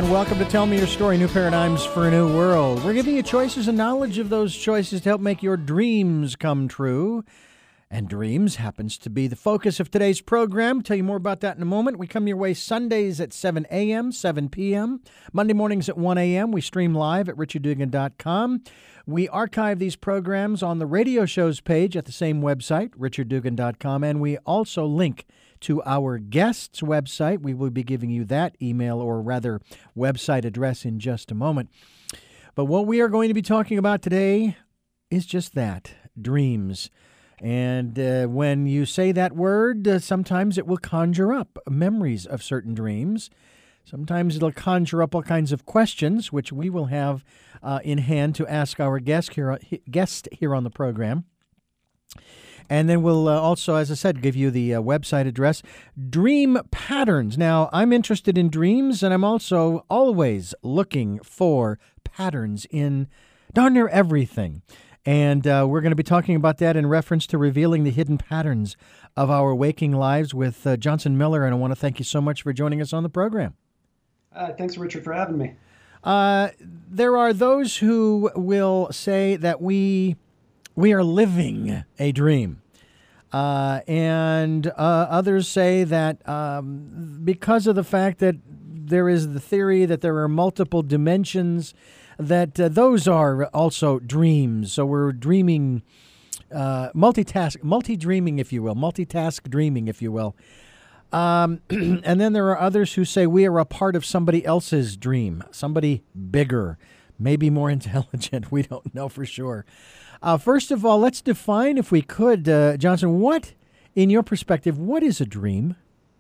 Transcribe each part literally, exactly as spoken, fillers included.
Welcome to Tell Me Your Story, New Paradigms for a New World. We're giving you choices and knowledge of those choices to help make your dreams come true. And dreams happens to be the focus of today's program. I'll tell you more about that in a moment. We come your way Sundays at seven a.m., seven p.m., Monday mornings at one a.m. We stream live at richard dugan dot com. We archive these programs on the radio shows page at the same website, richard dugan dot com, and we also link to our guest's website. We will be giving you that email, or rather website address, in just a moment. But what we are going to be talking about today is just that, dreams. And uh, when you say that word, uh, sometimes it will conjure up memories of certain dreams. Sometimes it'll conjure up all kinds of questions, which we will have uh, in hand to ask our guest here, guest here on the program. And then we'll uh, also, as I said, give you the uh, website address. Dream patterns. Now, I'm interested in dreams, and I'm also always looking for patterns in darn near everything. And uh, we're going to be talking about that in reference to revealing the hidden patterns of our waking lives with uh, Johnson Miller. And I want to thank you so much for joining us on the program. Uh, thanks, Richard, for having me. Uh, there are those who will say that we we are living a dream. Uh, and uh, others say that um, because of the fact that there is the theory that there are multiple dimensions, that uh, those are also dreams. So we're dreaming, uh, multitask, multi-dreaming, if you will, multitask dreaming, if you will. Um, and then there are others who say we are a part of somebody else's dream, somebody bigger, maybe more intelligent. We don't know for sure. Uh, first of all, let's define, if we could, uh, Johnson, what, in your perspective, what is a dream?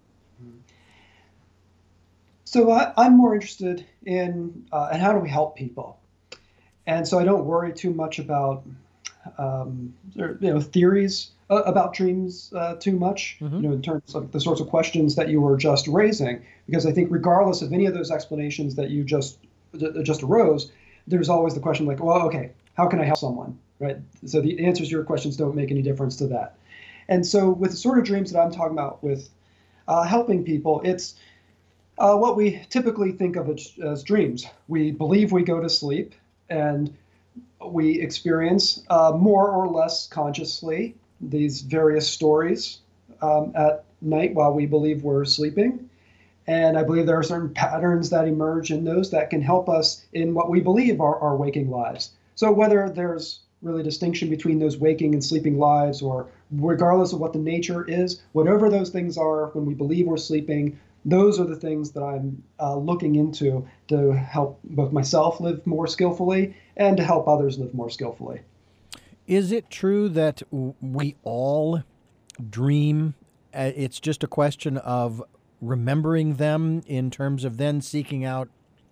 So I, I'm more interested in, uh, in how do we help people? And so I don't worry too much about, um, you know, theories uh, about dreams uh, too much, mm-hmm. you know, in terms of the sorts of questions that you were just raising, because I think regardless of any of those explanations that you just just arose, there's always the question like, well, okay, how can I help someone, right? So the answers to your questions don't make any difference to that. And so with the sort of dreams that I'm talking about with uh, helping people, it's uh, what we typically think of as, as dreams. We believe we go to sleep and we experience uh, more or less consciously these various stories um, at night while we believe we're sleeping. And I believe there are certain patterns that emerge in those that can help us in what we believe are our waking lives. So whether there's really distinction between those waking and sleeping lives, or regardless of what the nature is, whatever those things are when we believe we're sleeping, those are the things that I'm uh, looking into to help both myself live more skillfully and to help others live more skillfully. Is it true that we all dream? Uh, it's just a question of remembering them in terms of then seeking out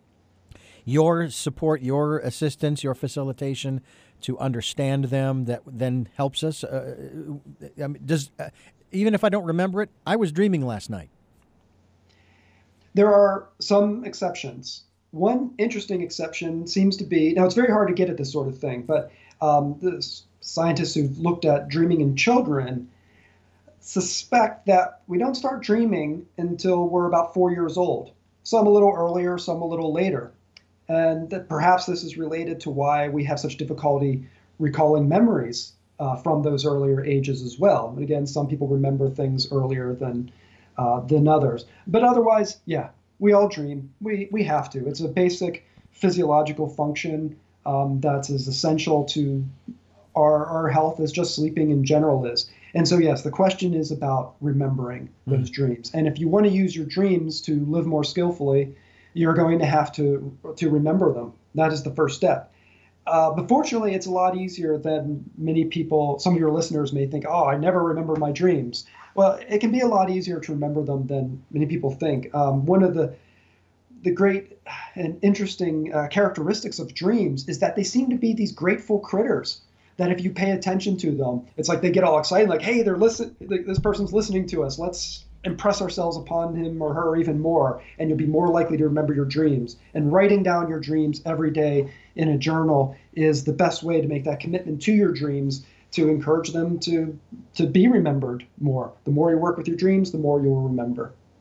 your support, your assistance, your facilitation to understand them, that then helps us? Uh, I mean, does uh, even if I don't remember it, I was dreaming last night. There are some exceptions. One interesting exception seems to be, now it's very hard to get at this sort of thing, but um, the scientists who've looked at dreaming in children suspect that we don't start dreaming until we're about four years old. Some a little earlier, some a little later. And that perhaps this is related to why we have such difficulty recalling memories uh, from those earlier ages as well. And again, some people remember things earlier than uh, than others. But otherwise, yeah, we all dream. We we have to. It's a basic physiological function um, that's as essential to our, our health as just sleeping in general is. And so, yes, the question is about remembering those mm. dreams. And if you want to use your dreams to live more skillfully, you're going to have to to remember them. That is the first step. Uh, but fortunately, it's a lot easier than many people, some of your listeners may think, oh, I never remember my dreams. Well, it can be a lot easier to remember them than many people think. Um, one of the the great and interesting uh, characteristics of dreams is that they seem to be these grateful critters that if you pay attention to them, it's like they get all excited, like, hey, they're listen, this person's listening to us. Let's impress ourselves upon him or her even more, and you'll be more likely to remember your dreams. And writing down your dreams every day in a journal is the best way to make that commitment to your dreams, to encourage them to to be remembered more. The more you work with your dreams, the more you'll remember.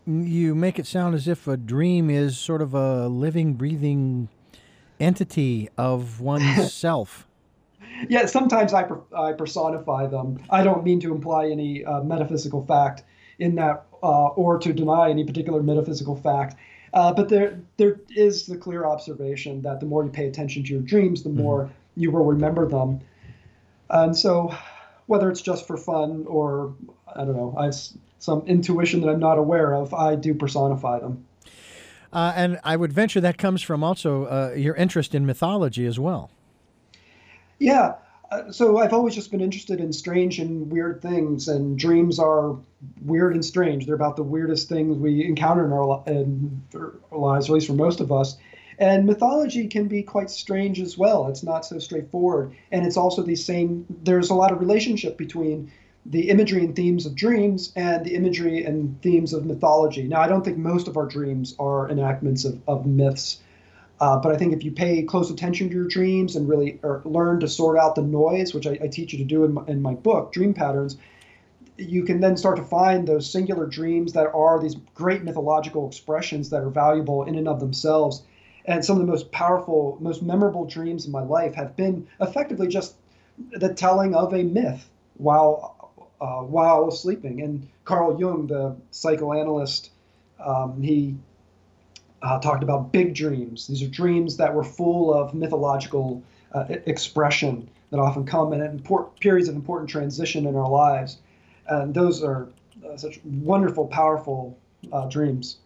You make it sound as if a dream is sort of a living, breathing entity of one's self. Yeah, sometimes I, per, I personify them. I don't mean to imply any uh, metaphysical fact in that, uh, or to deny any particular metaphysical fact. Uh, but there, there is the clear observation that the more you pay attention to your dreams, the more mm-hmm. you will remember them. And so, whether it's just for fun or, I don't know, I have some intuition that I'm not aware of, I do personify them. Uh, and I would venture that comes from also uh, your interest in mythology as well. Yeah. Uh, so I've always just been interested in strange and weird things, and dreams are weird and strange. They're about the weirdest things we encounter in our, in our lives, or at least for most of us. And mythology can be quite strange as well. It's not so straightforward. And it's also the same, there's a lot of relationship between the imagery and themes of dreams and the imagery and themes of mythology. Now, I don't think most of our dreams are enactments of, of myths. Uh, but I think if you pay close attention to your dreams and really or learn to sort out the noise, which I, I teach you to do in my, in my book, Dream Patterns, you can then start to find those singular dreams that are these great mythological expressions that are valuable in and of themselves. And some of the most powerful, most memorable dreams in my life have been effectively just the telling of a myth while uh, while I was sleeping. And Carl Jung, the psychoanalyst, um, he Uh, talked about big dreams. These are dreams that were full of mythological uh, expression that often come in import- periods of important transition in our lives. And those are uh, such wonderful, powerful uh, dreams.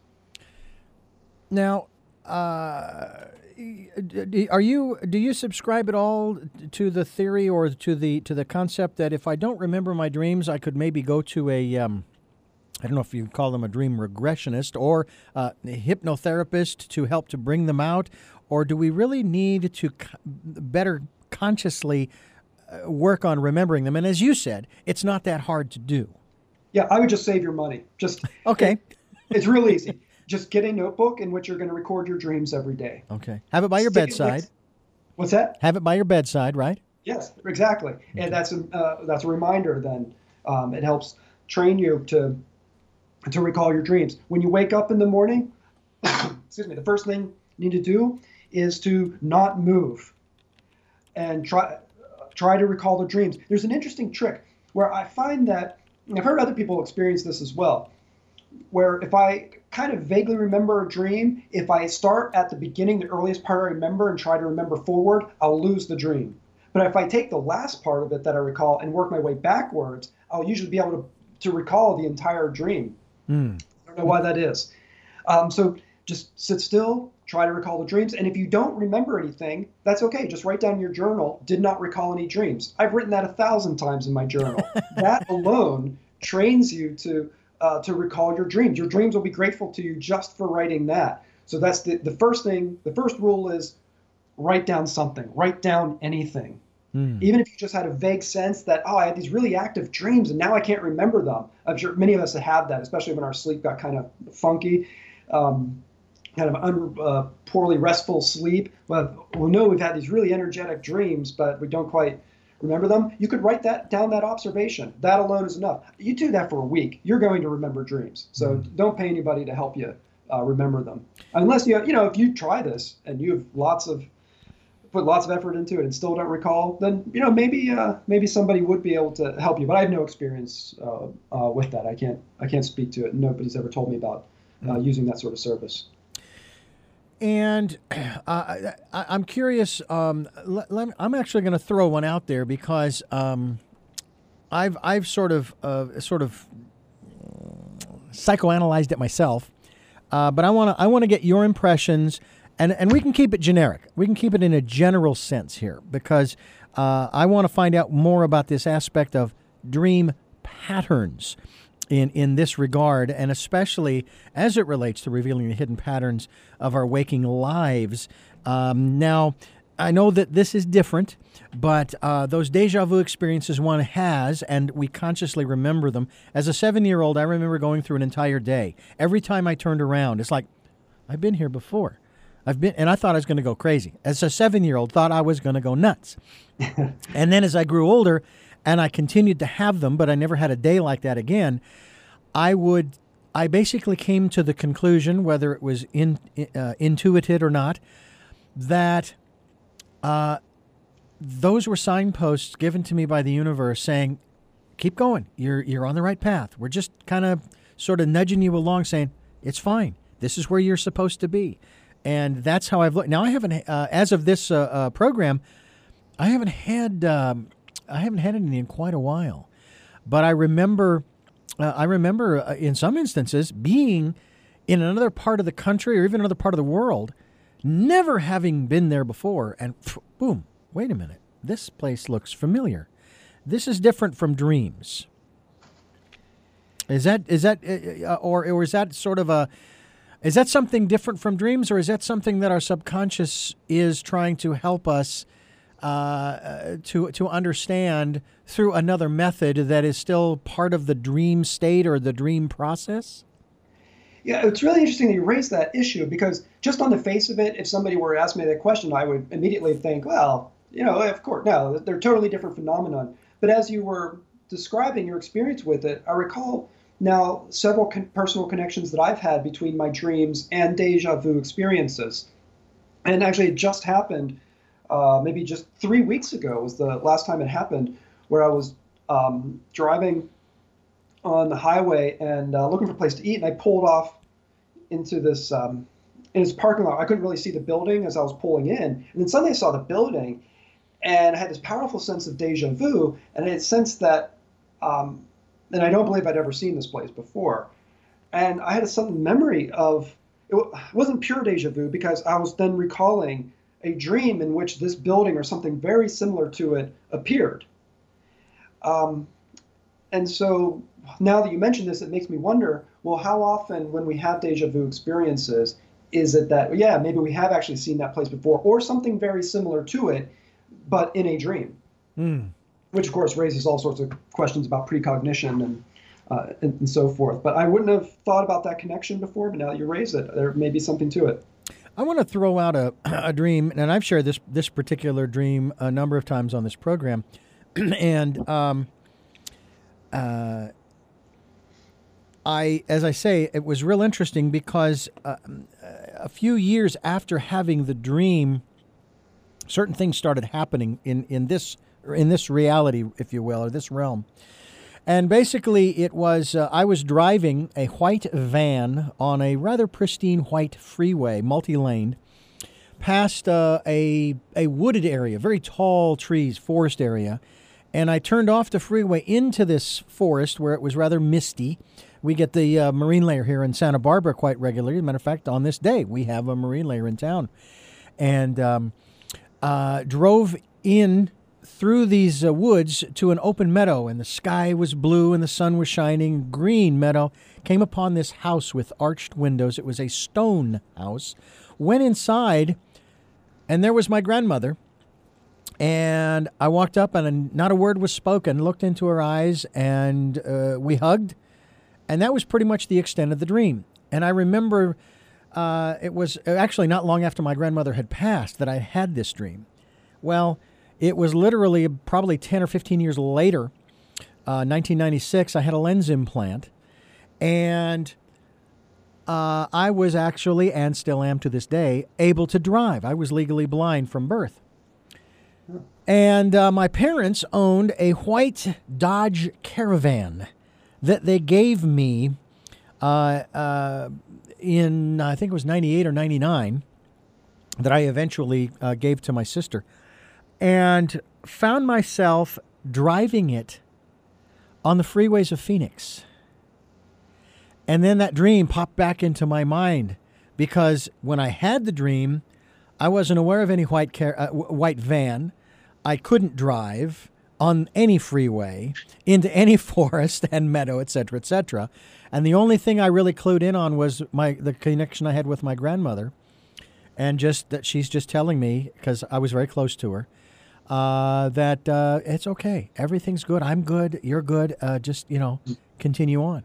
Now, uh, are you do you subscribe at all to the theory or to the to the concept that if I don't remember my dreams, I could maybe go to a um, I don't know if you call them a dream regressionist or uh, a hypnotherapist to help to bring them out, or do we really need to co- better consciously uh, work on remembering them? And as you said, it's not that hard to do. Yeah, I would just save your money. Just okay. It, it's real easy. Just get a notebook in which you're going to record your dreams every day. Okay. Have it by your Stick bedside. Next, what's that? Have it by your bedside, right? Yes, exactly. Okay. And that's a uh, that's a reminder. Then um, it helps train you to. to recall your dreams. When you wake up in the morning, excuse me, the first thing you need to do is to not move and try try to recall the dreams. There's an interesting trick where I find that, and I've heard other people experience this as well, where if I kind of vaguely remember a dream, if I start at the beginning, the earliest part I remember, and try to remember forward, I'll lose the dream. But if I take the last part of it that I recall and work my way backwards, I'll usually be able to, to recall the entire dream. Mm. I don't know why that is. Um, so just sit still, try to recall the dreams. And if you don't remember anything, that's okay. Just write down in your journal, did not recall any dreams. I've written that a thousand times in my journal. That alone trains you to uh, to recall your dreams. Your dreams will be grateful to you just for writing that. So that's the, the first thing. The first rule is write down something. Write down anything. Mm. Even if you just had a vague sense that, oh, I had these really active dreams and now I can't remember them. I'm sure many of us have had that, especially when our sleep got kind of funky, um, kind of un, uh, poorly restful sleep. Well, we know we've had these really energetic dreams, but we don't quite remember them. You could write that down, that observation. That alone is enough. You do that for a week, you're going to remember dreams. So mm. don't pay anybody to help you uh, remember them. Unless you have, you know, if you try this and you have lots of put lots of effort into it and still don't recall, then, you know, maybe uh, maybe somebody would be able to help you. But I have no experience uh, uh, with that. I can't I can't speak to it. Nobody's ever told me about uh, mm. using that sort of service. And uh, I, I'm curious. Um, let, let, I'm actually going to throw one out there because um, I've I've sort of uh, sort of psychoanalyzed it myself. Uh, but I want to I want to get your impressions. And and we can keep it generic. We can keep it in a general sense here because uh, I want to find out more about this aspect of dream patterns in, in this regard, and especially as it relates to revealing the hidden patterns of our waking lives. Um, now, I know that this is different, but uh, those deja vu experiences one has, and we consciously remember them. As a seven-year-old, I remember going through an entire day. Every time I turned around, it's like, I've been here before. I've been, and I thought I was going to go crazy. As a seven-year-old, thought I was going to go nuts. And then as I grew older, and I continued to have them, but I never had a day like that again, I would I basically came to the conclusion, whether it was in, uh, intuited or not, that uh, those were signposts given to me by the universe saying, keep going. You're you're on the right path. We're just kind of sort of nudging you along saying, it's fine. This is where you're supposed to be. And that's how I've looked. Now, I haven't, uh, as of this uh, uh, program, I haven't had um, I haven't had anything in quite a while. But I remember, uh, I remember uh, in some instances being in another part of the country or even another part of the world, never having been there before, and boom, wait a minute, this place looks familiar. This is different from dreams. Is that is that uh, or or is that sort of a is that something different from dreams, or is that something that our subconscious is trying to help us uh, to to understand through another method that is still part of the dream state or the dream process? Yeah, it's really interesting that you raised that issue, because just on the face of it, if somebody were to ask me that question, I would immediately think, well, you know, of course, no, they're totally different phenomenon. But as you were describing your experience with it, I recall now several con- personal connections that I've had between my dreams and deja vu experiences. And actually, it just happened uh, maybe just three weeks ago was the last time it happened, where I was um, driving on the highway and uh, looking for a place to eat, and I pulled off into this um, in this parking lot. I couldn't really see the building as I was pulling in, and then suddenly I saw the building, and I had this powerful sense of deja vu, and I had sensed that, um, and I don't believe I'd ever seen this place before, and I had a sudden memory of, it wasn't pure deja vu, because I was then recalling a dream in which this building or something very similar to it appeared. Um, and so now that you mention this, it makes me wonder, well, how often when we have deja vu experiences, is it that, yeah, maybe we have actually seen that place before, or something very similar to it, but in a dream, mm. which of course raises all sorts of questions about precognition and, uh, and and so forth. But I wouldn't have thought about that connection before, but now that you raise it, there may be something to it. I want to throw out a, a dream, and I've shared this this particular dream a number of times on this program, and um, uh, I, as I say, it was real interesting because uh, a few years after having the dream, certain things started happening in, in this in this reality, if you will, or this realm. And basically it was, uh, I was driving a white van on a rather pristine white freeway, multi-laned, past uh, a, a wooded area, very tall trees, forest area. And I turned off the freeway into this forest where it was rather misty. We get the uh, marine layer here in Santa Barbara quite regularly. As a matter of fact, on this day, we have a marine layer in town. And um, Uh, drove in through these uh, woods to an open meadow, and the sky was blue and the sun was shining. Green meadow. Came upon this house with arched windows. It was a stone house. Went inside, and there was my grandmother. And I walked up, and not a word was spoken. Looked into her eyes, and uh, we hugged. And that was pretty much the extent of the dream. And I remember Uh, it was actually not long after my grandmother had passed that I had this dream. Well, it was literally probably ten or fifteen years later, uh, nineteen ninety-six, I had a lens implant, and uh, I was actually, and still am to this day, able to drive. I was legally blind from birth. And uh, my parents owned a white Dodge Caravan that they gave me uh, uh, in, I think it was ninety-eight or ninety-nine, that I eventually uh, gave to my sister, and found myself driving it on the freeways of Phoenix. And then that dream popped back into my mind, because when I had the dream, I wasn't aware of any white car- uh, white van. I couldn't drive on any freeway into any forest and meadow, et cetera, et cetera. And the only thing I really clued in on was my the connection I had with my grandmother, and just that she's just telling me, because I was very close to her, uh, that uh, it's okay, everything's good, I'm good, you're good, uh, just, you know, continue on.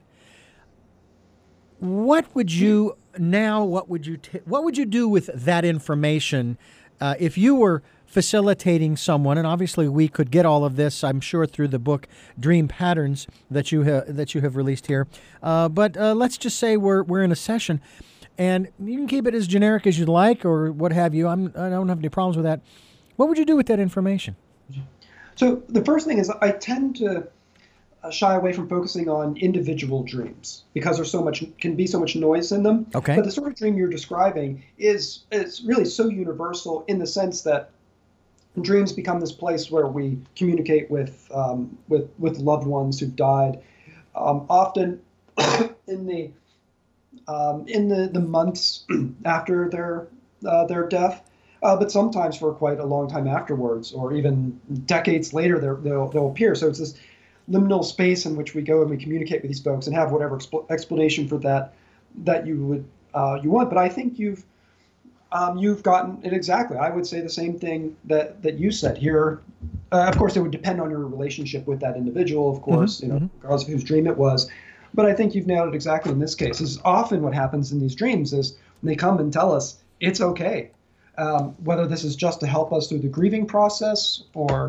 What would you now? What would you t- What would you do with that information uh, if you were facilitating someone, and obviously we could get all of this, I'm sure, through the book Dream Patterns that you ha- that you have released here. Uh, but uh, let's just say we're we're in a session, and you can keep it as generic as you'd like, or what have you. I'm I don't have any problems with that. What would you do with that information? So the first thing is I tend to uh, shy away from focusing on individual dreams because there's so much can be so much noise in them. Okay. But the sort of dream you're describing is is really so universal in the sense that dreams become this place where we communicate with um, with with loved ones who've died, um, often in the um, in the, the months after their uh, their death, uh, but sometimes for quite a long time afterwards, or even decades later, they'll they'll appear. So it's this liminal space in which we go and we communicate with these folks and have whatever expl- explanation for that that you would uh, you want. But I think you've Um, you've gotten it exactly. I would say the same thing that, that you said here. Uh, of course, it would depend on your relationship with that individual, of course, mm-hmm. you know, mm-hmm. regardless of whose dream it was. But I think you've nailed it exactly in this case. Is often what happens in these dreams is they come and tell us it's okay. Um, whether this is just to help us through the grieving process or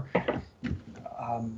um,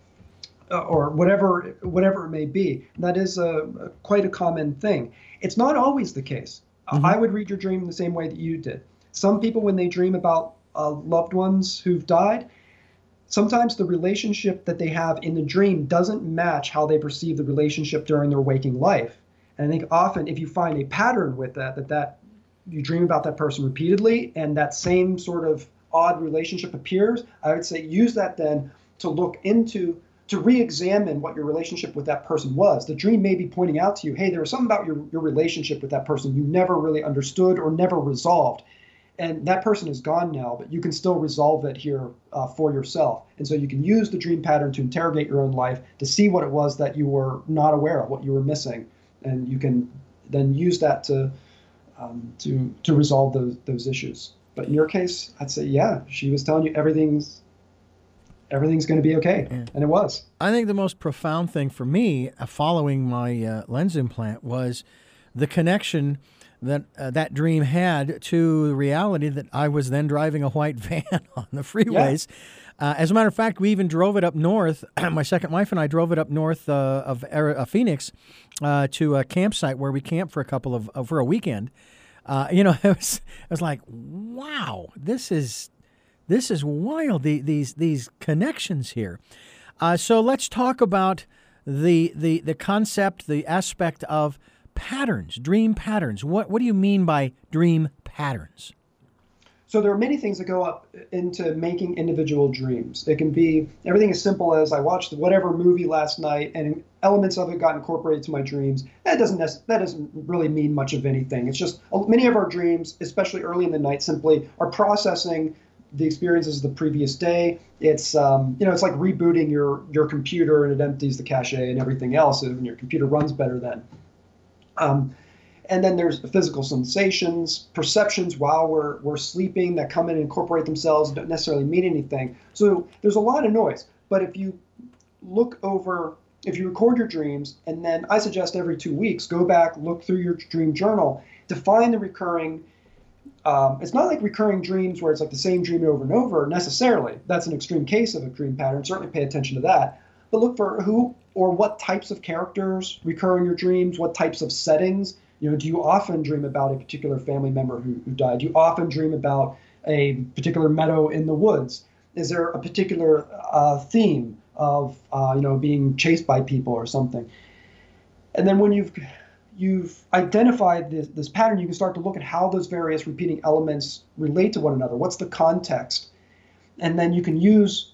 or whatever whatever it may be. That is a, a quite a common thing. It's not always the case. Mm-hmm. I would read your dream the same way that you did. Some people, when they dream about uh, loved ones who've died, sometimes the relationship that they have in the dream doesn't match how they perceive the relationship during their waking life. And I think often if you find a pattern with that, that, that you dream about that person repeatedly and that same sort of odd relationship appears, I would say use that then to look into to re-examine what your relationship with that person was. The dream may be pointing out to you, hey, there was something about your, your relationship with that person you never really understood or never resolved. And that person is gone now, but you can still resolve it here uh, for yourself. And so you can use the dream pattern to interrogate your own life to see what it was that you were not aware of, what you were missing. And you can then use that to um, to to resolve those those issues. But in your case, I'd say, yeah, she was telling you everything's everything's going to be okay. Yeah. And it was. I think the most profound thing for me uh, following my uh, lens implant was the connection that uh, that dream had to the reality that I was then driving a white van on the freeways. Yeah. Uh, as a matter of fact, we even drove it up north. My second wife and I drove it up north uh, of uh, Phoenix uh, to a campsite where we camped for a couple of uh, for a weekend. Uh, you know, it was it was like, wow, this is this is wild. The, these these connections here. Uh, so let's talk about the the the concept, the aspect of patterns, dream patterns. What what do you mean by dream patterns? So there are many things that go up into making individual dreams. It can be everything as simple as I watched whatever movie last night and elements of it got incorporated to my dreams. That doesn't that doesn't really mean much of anything. It's just many of our dreams, especially early in the night, simply are processing the experiences of the previous day. It's um, you know it's like rebooting your your computer and it empties the cache and everything else, and your computer runs better then. Um, And then there's physical sensations, perceptions while we're we're sleeping that come in and incorporate themselves, don't necessarily mean anything. So there's a lot of noise. But if you look over, if you record your dreams, and then I suggest every two weeks, go back, look through your dream journal to find the recurring, um, it's not like recurring dreams where it's like the same dream over and over necessarily. That's an extreme case of a dream pattern. Certainly pay attention to that. But look for who or what types of characters recur in your dreams, what types of settings. You know, do you often dream about a particular family member who, who died? Do you often dream about a particular meadow in the woods? Is there a particular uh, theme of, uh, you know, being chased by people or something? And then when you've you've identified this, this pattern, you can start to look at how those various repeating elements relate to one another. What's the context? And then you can use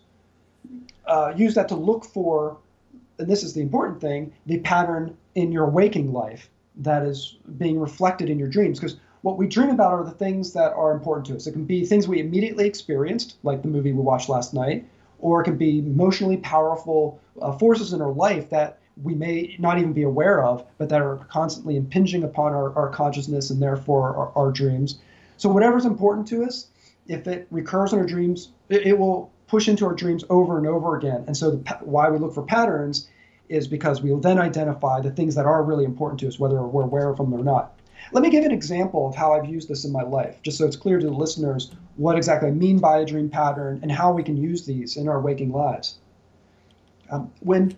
uh, use that to look for, and this is the important thing, the pattern in your waking life that is being reflected in your dreams. Because what we dream about are the things that are important to us. It can be things we immediately experienced, like the movie we watched last night, or it can be emotionally powerful uh, forces in our life that we may not even be aware of, but that are constantly impinging upon our, our consciousness and therefore our, our dreams. So whatever's important to us, if it recurs in our dreams, it, it will push into our dreams over and over again. And so the, why we look for patterns is because we'll then identify the things that are really important to us, whether we're aware of them or not. Let me give an example of how I've used this in my life, just so it's clear to the listeners what exactly I mean by a dream pattern and how we can use these in our waking lives. Um, when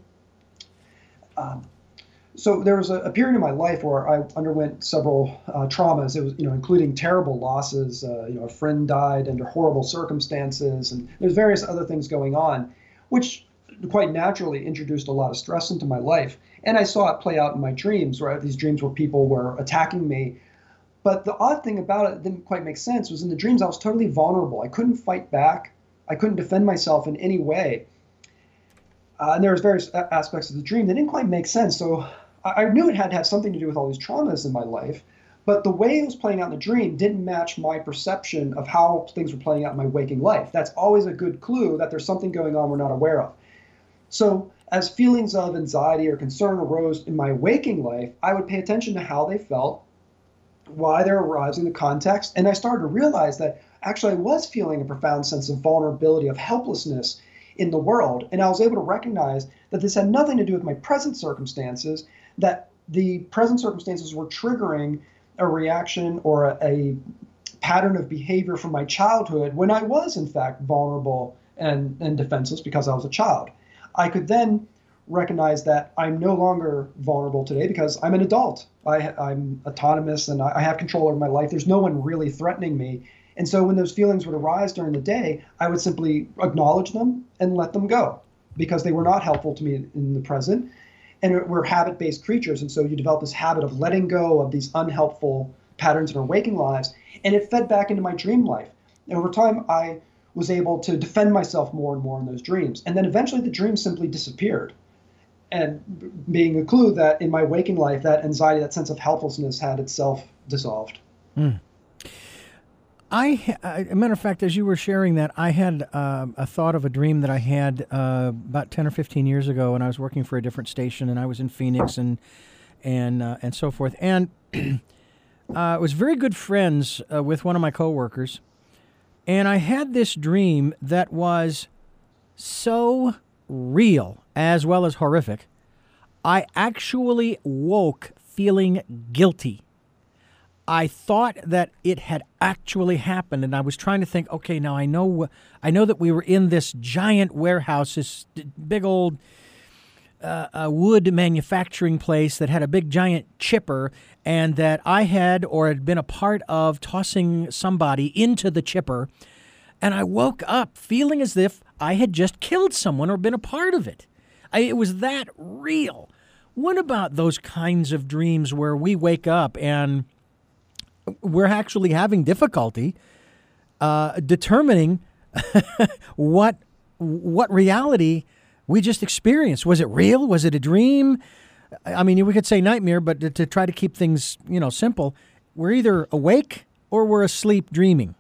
um, So there was a, a period in my life where I underwent several uh, traumas. It was, you know, including terrible losses. Uh, you know, a friend died under horrible circumstances, and there's various other things going on, which quite naturally introduced a lot of stress into my life. And I saw it play out in my dreams, where these dreams where people were attacking me. But the odd thing about it that didn't quite make sense was in the dreams I was totally vulnerable. I couldn't fight back. I couldn't defend myself in any way. Uh, and there was various a- aspects of the dream that didn't quite make sense. So I knew it had to have something to do with all these traumas in my life, but the way it was playing out in the dream didn't match my perception of how things were playing out in my waking life. That's always a good clue that there's something going on we're not aware of. So as feelings of anxiety or concern arose in my waking life, I would pay attention to how they felt, why they're arising, the context, and I started to realize that actually I was feeling a profound sense of vulnerability, of helplessness in the world, and I was able to recognize that this had nothing to do with my present circumstances, that the present circumstances were triggering a reaction or a, a pattern of behavior from my childhood when I was, in fact, vulnerable and, and defenseless because I was a child. I could then recognize that I'm no longer vulnerable today because I'm an adult. I, I'm autonomous and I, I have control over my life. There's no one really threatening me. And so when those feelings would arise during the day, I would simply acknowledge them and let them go because they were not helpful to me in the present. And we're habit-based creatures, and so you develop this habit of letting go of these unhelpful patterns in our waking lives, and it fed back into my dream life. And over time, I was able to defend myself more and more in those dreams. And then eventually the dream simply disappeared, and being a clue that in my waking life, that anxiety, that sense of helplessness had itself dissolved. Mm. I, a matter of fact, as you were sharing that, I had uh, a thought of a dream that I had uh, about ten or fifteen years ago when I was working for a different station, and I was in Phoenix and and uh, and so forth. And uh, I was very good friends uh, with one of my coworkers, and I had this dream that was so real as well as horrific. I actually woke feeling guilty. I thought that it had actually happened, and I was trying to think, okay, now I know I know that we were in this giant warehouse, this big old uh, uh, wood manufacturing place that had a big giant chipper, and that I had or had been a part of tossing somebody into the chipper, and I woke up feeling as if I had just killed someone or been a part of it. I, it was that real. What about those kinds of dreams where we wake up and we're actually having difficulty uh, determining what what reality we just experienced? Was it real? Was it a dream? I mean, we could say nightmare, but to, to try to keep things, you know, simple, we're either awake or we're asleep dreaming.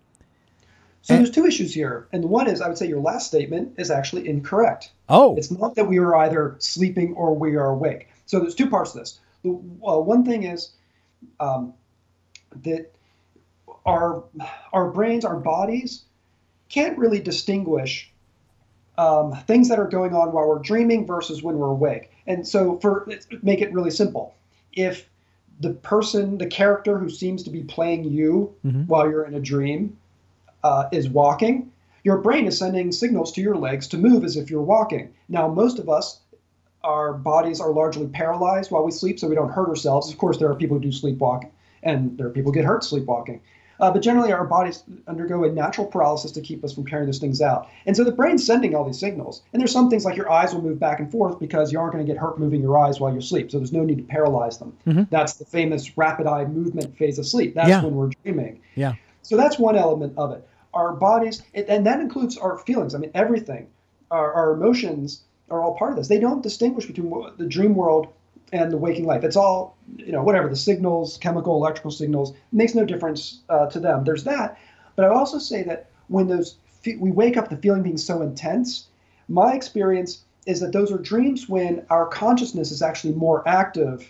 So and, there's two issues here. And the one is, I would say your last statement is actually incorrect. Oh. It's not that we are either sleeping or we are awake. So there's two parts to this. The uh, one thing is, um, that our our brains, our bodies can't really distinguish um, things that are going on while we're dreaming versus when we're awake. And so for make it really simple, if the person, the character who seems to be playing you mm-hmm. while you're in a dream uh, is walking, your brain is sending signals to your legs to move as if you're walking. Now, most of us, our bodies are largely paralyzed while we sleep, so we don't hurt ourselves. Of course, there are people who do sleepwalk, and there are people who get hurt sleepwalking. Uh, but generally, our bodies undergo a natural paralysis to keep us from carrying those things out. And so the brain's sending all these signals. And there's some things like your eyes will move back and forth because you aren't going to get hurt moving your eyes while you sleep. So there's no need to paralyze them. Mm-hmm. That's the famous rapid eye movement phase of sleep. That's yeah. when we're dreaming. Yeah. So that's one element of it. Our bodies, it, and that includes our feelings. I mean, everything. Our, our emotions are all part of this. They don't distinguish between the dream world and the waking life. It's all, you know, whatever, the signals, chemical, electrical signals, makes no difference uh, to them. There's that. But I would also say that when those fe- we wake up, the feeling being so intense, my experience is that those are dreams when our consciousness is actually more active.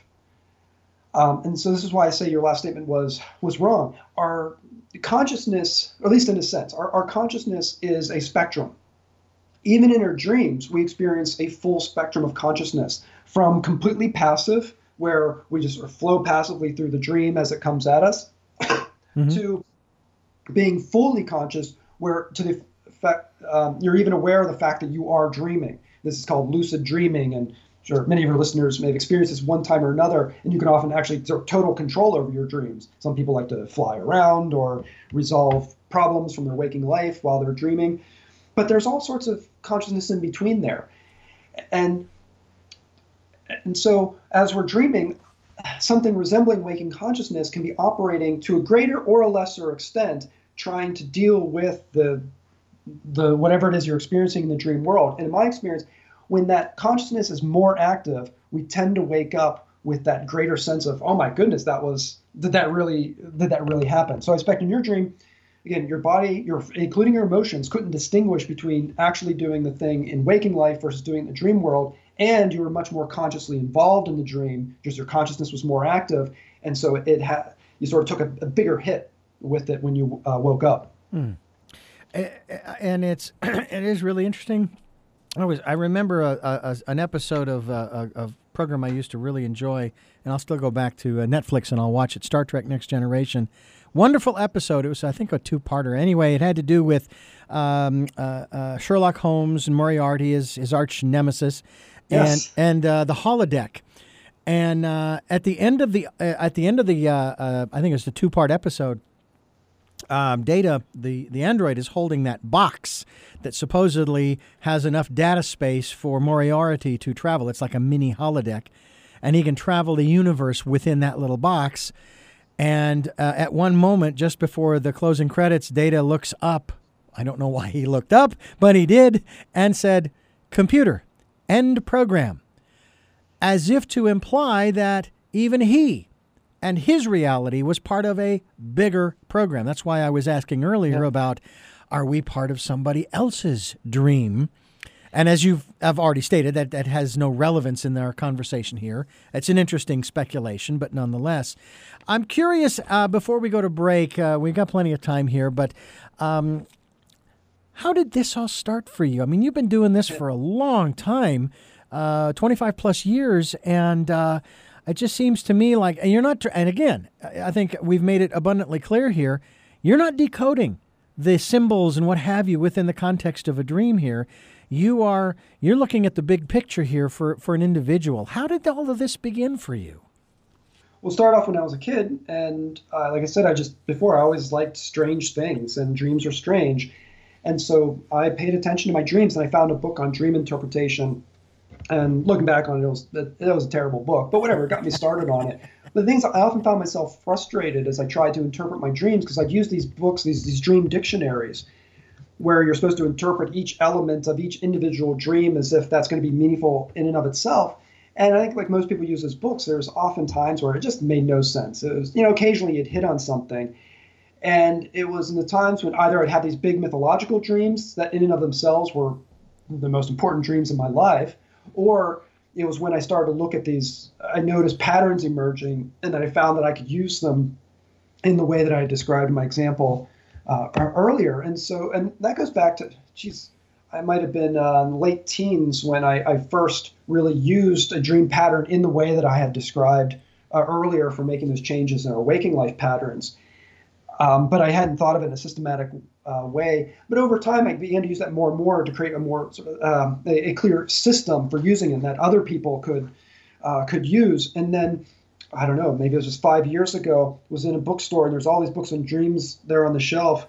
Um, and so this is why I say your last statement was was wrong. Our consciousness, or at least in a sense, our, our consciousness is a spectrum. Even in our dreams, we experience a full spectrum of consciousness, from completely passive, where we just sort of flow passively through the dream as it comes at us, mm-hmm. to being fully conscious, where to the fact um, you're even aware of the fact that you are dreaming. This is called lucid dreaming, and sure, many of your listeners may have experienced this one time or another, and you can often actually take total control over your dreams. Some people like to fly around or resolve problems from their waking life while they're dreaming. But there's all sorts of consciousness in between there. And, and so as we're dreaming, something resembling waking consciousness can be operating to a greater or a lesser extent, trying to deal with the, the whatever it is you're experiencing in the dream world. And in my experience, when that consciousness is more active, we tend to wake up with that greater sense of, oh my goodness, that was, did that really, did that really happen? So I expect in your dream, again, your body, your, including your emotions, couldn't distinguish between actually doing the thing in waking life versus doing it in the dream world, and you were much more consciously involved in the dream, just your consciousness was more active, and so it had, you sort of took a, a bigger hit with it when you uh, woke up. Mm. And it's it is really interesting. I was I remember a, a, an episode of a, a program I used to really enjoy, and I'll still go back to uh, Netflix and I'll watch it, Star Trek Next Generation. Wonderful episode. It was, I think, a two-parter. Anyway, it had to do with um, uh, uh, Sherlock Holmes and Moriarty, his, his arch nemesis, yes. and and uh, the holodeck. And uh, at the end of the uh, at the end of the uh, uh, I think it was the two-part episode. Um, Data, the, the android, is holding that box that supposedly has enough data space for Moriarty to travel. It's like a mini holodeck, and he can travel the universe within that little box. And uh, at one moment, just before the closing credits, Data looks up. I don't know why he looked up, but he did, and said, "Computer, end program," as if to imply that even he and his reality was part of a bigger program. That's why I was asking earlier yeah. about, are we part of somebody else's dream? And as you've I've already stated, that, that has no relevance in our conversation here. It's an interesting speculation, but nonetheless. I'm curious, uh, before we go to break, uh, we've got plenty of time here, but um, how did this all start for you? I mean, you've been doing this for a long time, uh, twenty-five plus years, and uh, it just seems to me like, and you're not, and again, I think we've made it abundantly clear here, you're not decoding the symbols and what have you within the context of a dream here. You are, you're looking at the big picture here for, for an individual. How did all of this begin for you? Well, start off when I was a kid, and uh, like I said, I just, before, I always liked strange things, and dreams are strange. And so I paid attention to my dreams, and I found a book on dream interpretation. And looking back on it, it was, it was a terrible book, but whatever, it got me started on it. The things, I often found myself frustrated as I tried to interpret my dreams, because I'd use these books, these, these dream dictionaries, where you're supposed to interpret each element of each individual dream as if that's going to be meaningful in and of itself. And I think, like most people use these books, there's often times where it just made no sense. It was, you know, occasionally you'd hit on something. And it was in the times when either I'd have these big mythological dreams that in and of themselves were the most important dreams in my life, or it was when I started to look at these, I noticed patterns emerging, and then I found that I could use them in the way that I described in my example uh, earlier. And so, and that goes back to, geez, I might have been uh, late teens when I, I first really used a dream pattern in the way that I had described uh, earlier for making those changes in our waking life patterns. Um, but I hadn't thought of it in a systematic uh, way. But over time, I began to use that more and more to create a more sort of um, a, a clear system for using it that other people could uh, could use. And then, I don't know, maybe it was just five years ago, was in a bookstore, and there's all these books on dreams there on the shelf.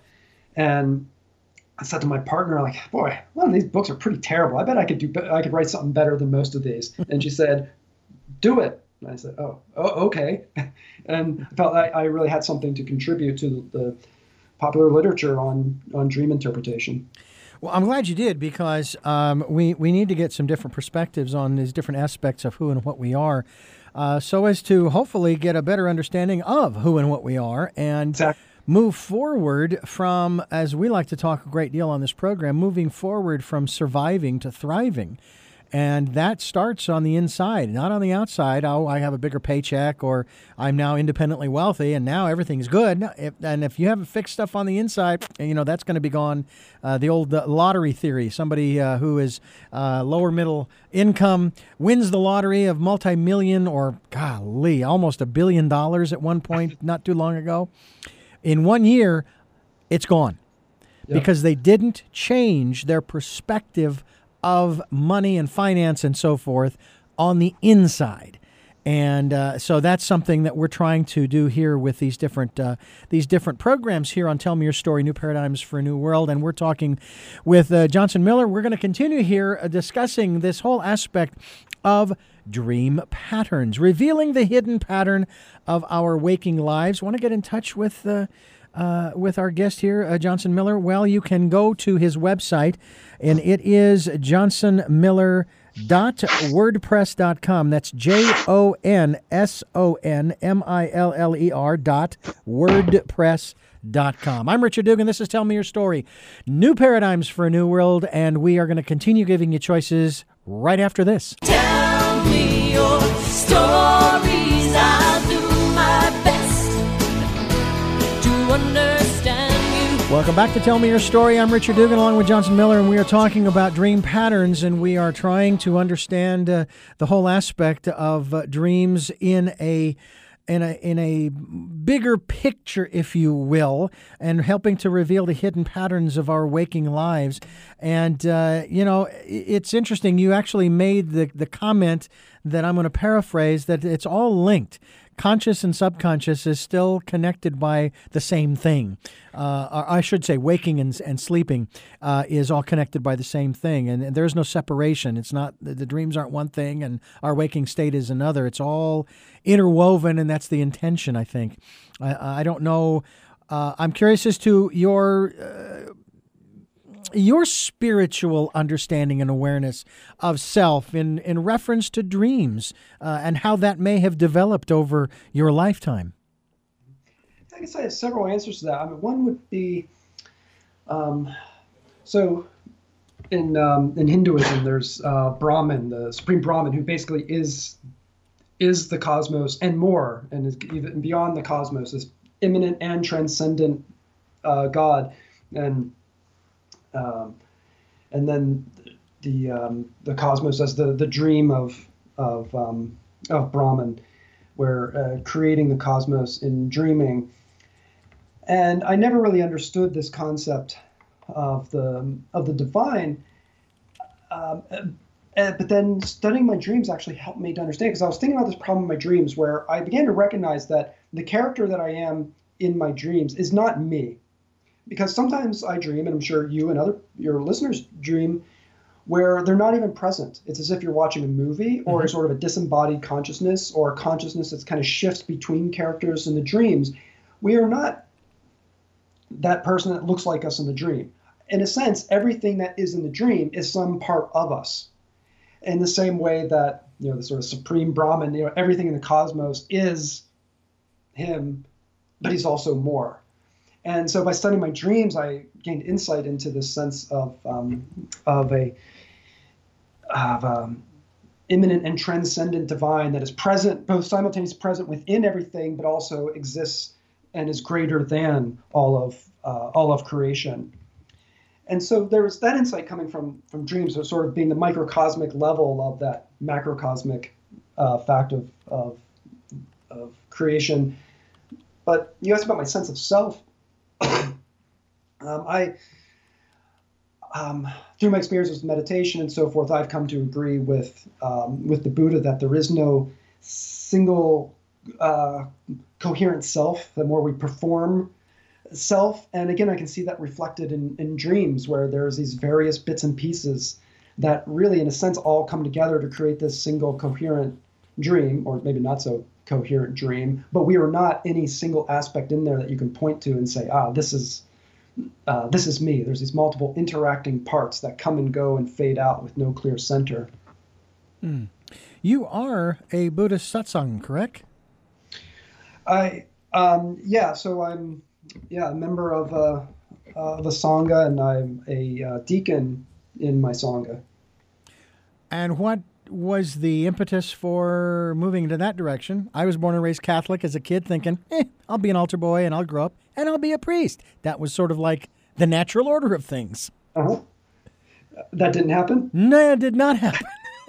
And I said to my partner, like, boy, a lot of these books are pretty terrible. I bet I could do, I could write something better than most of these. And she said, do it. And I said, oh, oh okay. And I felt like I really had something to contribute to the, the popular literature on, on dream interpretation. Well, I'm glad you did, because um, we, we need to get some different perspectives on these different aspects of who and what we are, uh, so as to hopefully get a better understanding of who and what we are, and exactly. move forward from, as we like to talk a great deal on this program, moving forward from surviving to thriving. And that starts on the inside, not on the outside. Oh, I have a bigger paycheck, or I'm now independently wealthy, and now everything's good. If, and if you haven't fixed stuff on the inside, you know, that's going to be gone. Uh, the old uh, lottery theory. Somebody uh, who is uh, lower middle income wins the lottery of multi-million or, golly, almost a billion dollars at one point not too long ago. In one year, it's gone. Yep. Because they didn't change their perspective of money and finance and so forth on the inside. And uh, so that's something that we're trying to do here with these different uh, these different programs here on Tell Me Your Story, New Paradigms for a New World. And we're talking with uh, Johnson Miller. We're going to continue here uh, discussing this whole aspect of dream patterns, revealing the hidden pattern of our waking lives. Want to get in touch with uh, Uh, with our guest here, uh, Johnson Miller? Well, you can go to his website, and it is johnson miller dot wordpress dot com. That's J O N S O N M I L L E R dot wordpress dot com. I'm Richard Dugan. This is Tell Me Your Story, New Paradigms for a New World, and we are going to continue giving you choices right after this. Tell me your stories. I'll do my best understand you. Welcome back to Tell Me Your Story. I'm Richard Dugan along with Johnson Miller, and we are talking about dream patterns, and we are trying to understand uh, the whole aspect of uh, dreams in a in a in a bigger picture, if you will, and helping to reveal the hidden patterns of our waking lives. And uh, you know, it's interesting. You actually made the the comment that I'm going to paraphrase, that it's all linked. Conscious and subconscious is still connected by the same thing. Uh, or I should say waking and, and sleeping uh, is all connected by the same thing. And, and there's no separation. It's not, the, the dreams aren't one thing and our waking state is another. It's all interwoven, and that's the intention, I think. I, I don't know. Uh, I'm curious as to your... Uh, your spiritual understanding and awareness of self in, in reference to dreams uh, and how that may have developed over your lifetime. I guess I have several answers to that. I mean, one would be, um, so in um, in Hinduism, there's uh, Brahman, the supreme Brahman, who basically is is the cosmos and more, and is even beyond the cosmos, is immanent and transcendent uh, God, and Um, and then the um, the cosmos as the, the dream of of um, of Brahman, where uh, creating the cosmos in dreaming. And I never really understood this concept of the of the divine. Um, uh, but then studying my dreams actually helped me to understand, because I was thinking about this problem in my dreams, where I began to recognize that the character that I am in my dreams is not me. Because sometimes I dream, and I'm sure you and other your listeners dream, where they're not even present. It's as if you're watching a movie, or mm-hmm. sort of a disembodied consciousness, or a consciousness that kind of shifts between characters in the dreams. We are not that person that looks like us in the dream. In a sense, everything that is in the dream is some part of us. In the same way that, you know, the sort of supreme Brahman, you know, everything in the cosmos is him, but he's also more. And so by studying my dreams, I gained insight into this sense of um, of a of um, immanent and transcendent divine that is present, both simultaneously present within everything, but also exists and is greater than all of uh, all of creation. And so there was that insight coming from from dreams, of sort of being the microcosmic level of that macrocosmic uh, fact of, of of creation. But you asked about my sense of self. um, I, um, through my experiences with meditation and so forth, I've come to agree with um, with the Buddha that there is no single uh, coherent self. The more we perform self, and again, I can see that reflected in, in dreams, where there's these various bits and pieces that really, in a sense, all come together to create this single coherent dream, or maybe not so coherent dream, but we are not any single aspect in there that you can point to and say, ah, this is uh, this is me. There's these multiple interacting parts that come and go and fade out with no clear center. Mm. You are a Buddhist satsang, correct? I um, yeah, so I'm yeah a member of a, of a sangha, and I'm a uh, deacon in my sangha. And what was the impetus for moving into that direction? I was born and raised Catholic as a kid, thinking, eh, I'll be an altar boy and I'll grow up and I'll be a priest. That was sort of like the natural order of things. Uh-huh. That didn't happen? No, it did not happen.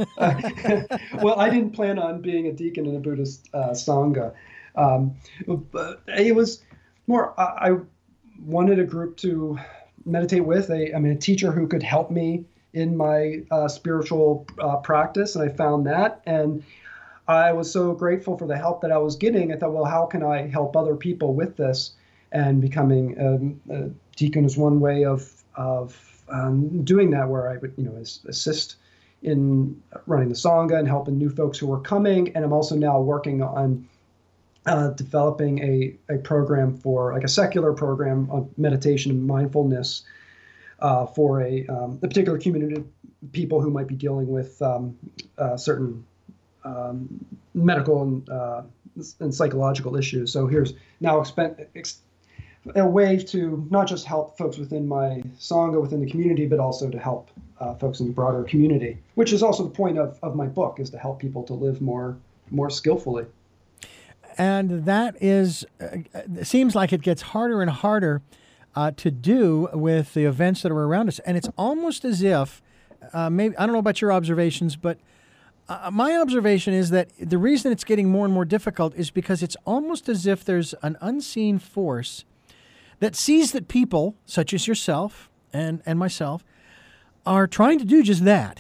Well, I didn't plan on being a deacon in a Buddhist uh, Sangha. Um, but it was more, I, I wanted a group to meditate with, a, I mean, a teacher who could help me in my uh, spiritual uh, practice, and I found that. And I was so grateful for the help that I was getting. I thought, well, how can I help other people with this? And becoming um, a deacon is one way of of um, doing that, where I would, you know, assist in running the Sangha and helping new folks who are coming. And I'm also now working on uh, developing a, a program for, like a secular program on meditation and mindfulness uh, for a, um, a particular community of people who might be dealing with um, uh, certain um, medical and, uh, and psychological issues. So here's now expen- ex- a way to not just help folks within my Sangha, within the community, but also to help uh, folks in the broader community, which is also the point of, of my book, is to help people to live more more skillfully. And that is, uh, it seems like it gets harder and harder uh, to do with the events that are around us. And it's almost as if, uh, maybe, I don't know about your observations, but uh, my observation is that the reason it's getting more and more difficult is because it's almost as if there's an unseen force that sees that people, such as yourself and, and myself, are trying to do just that.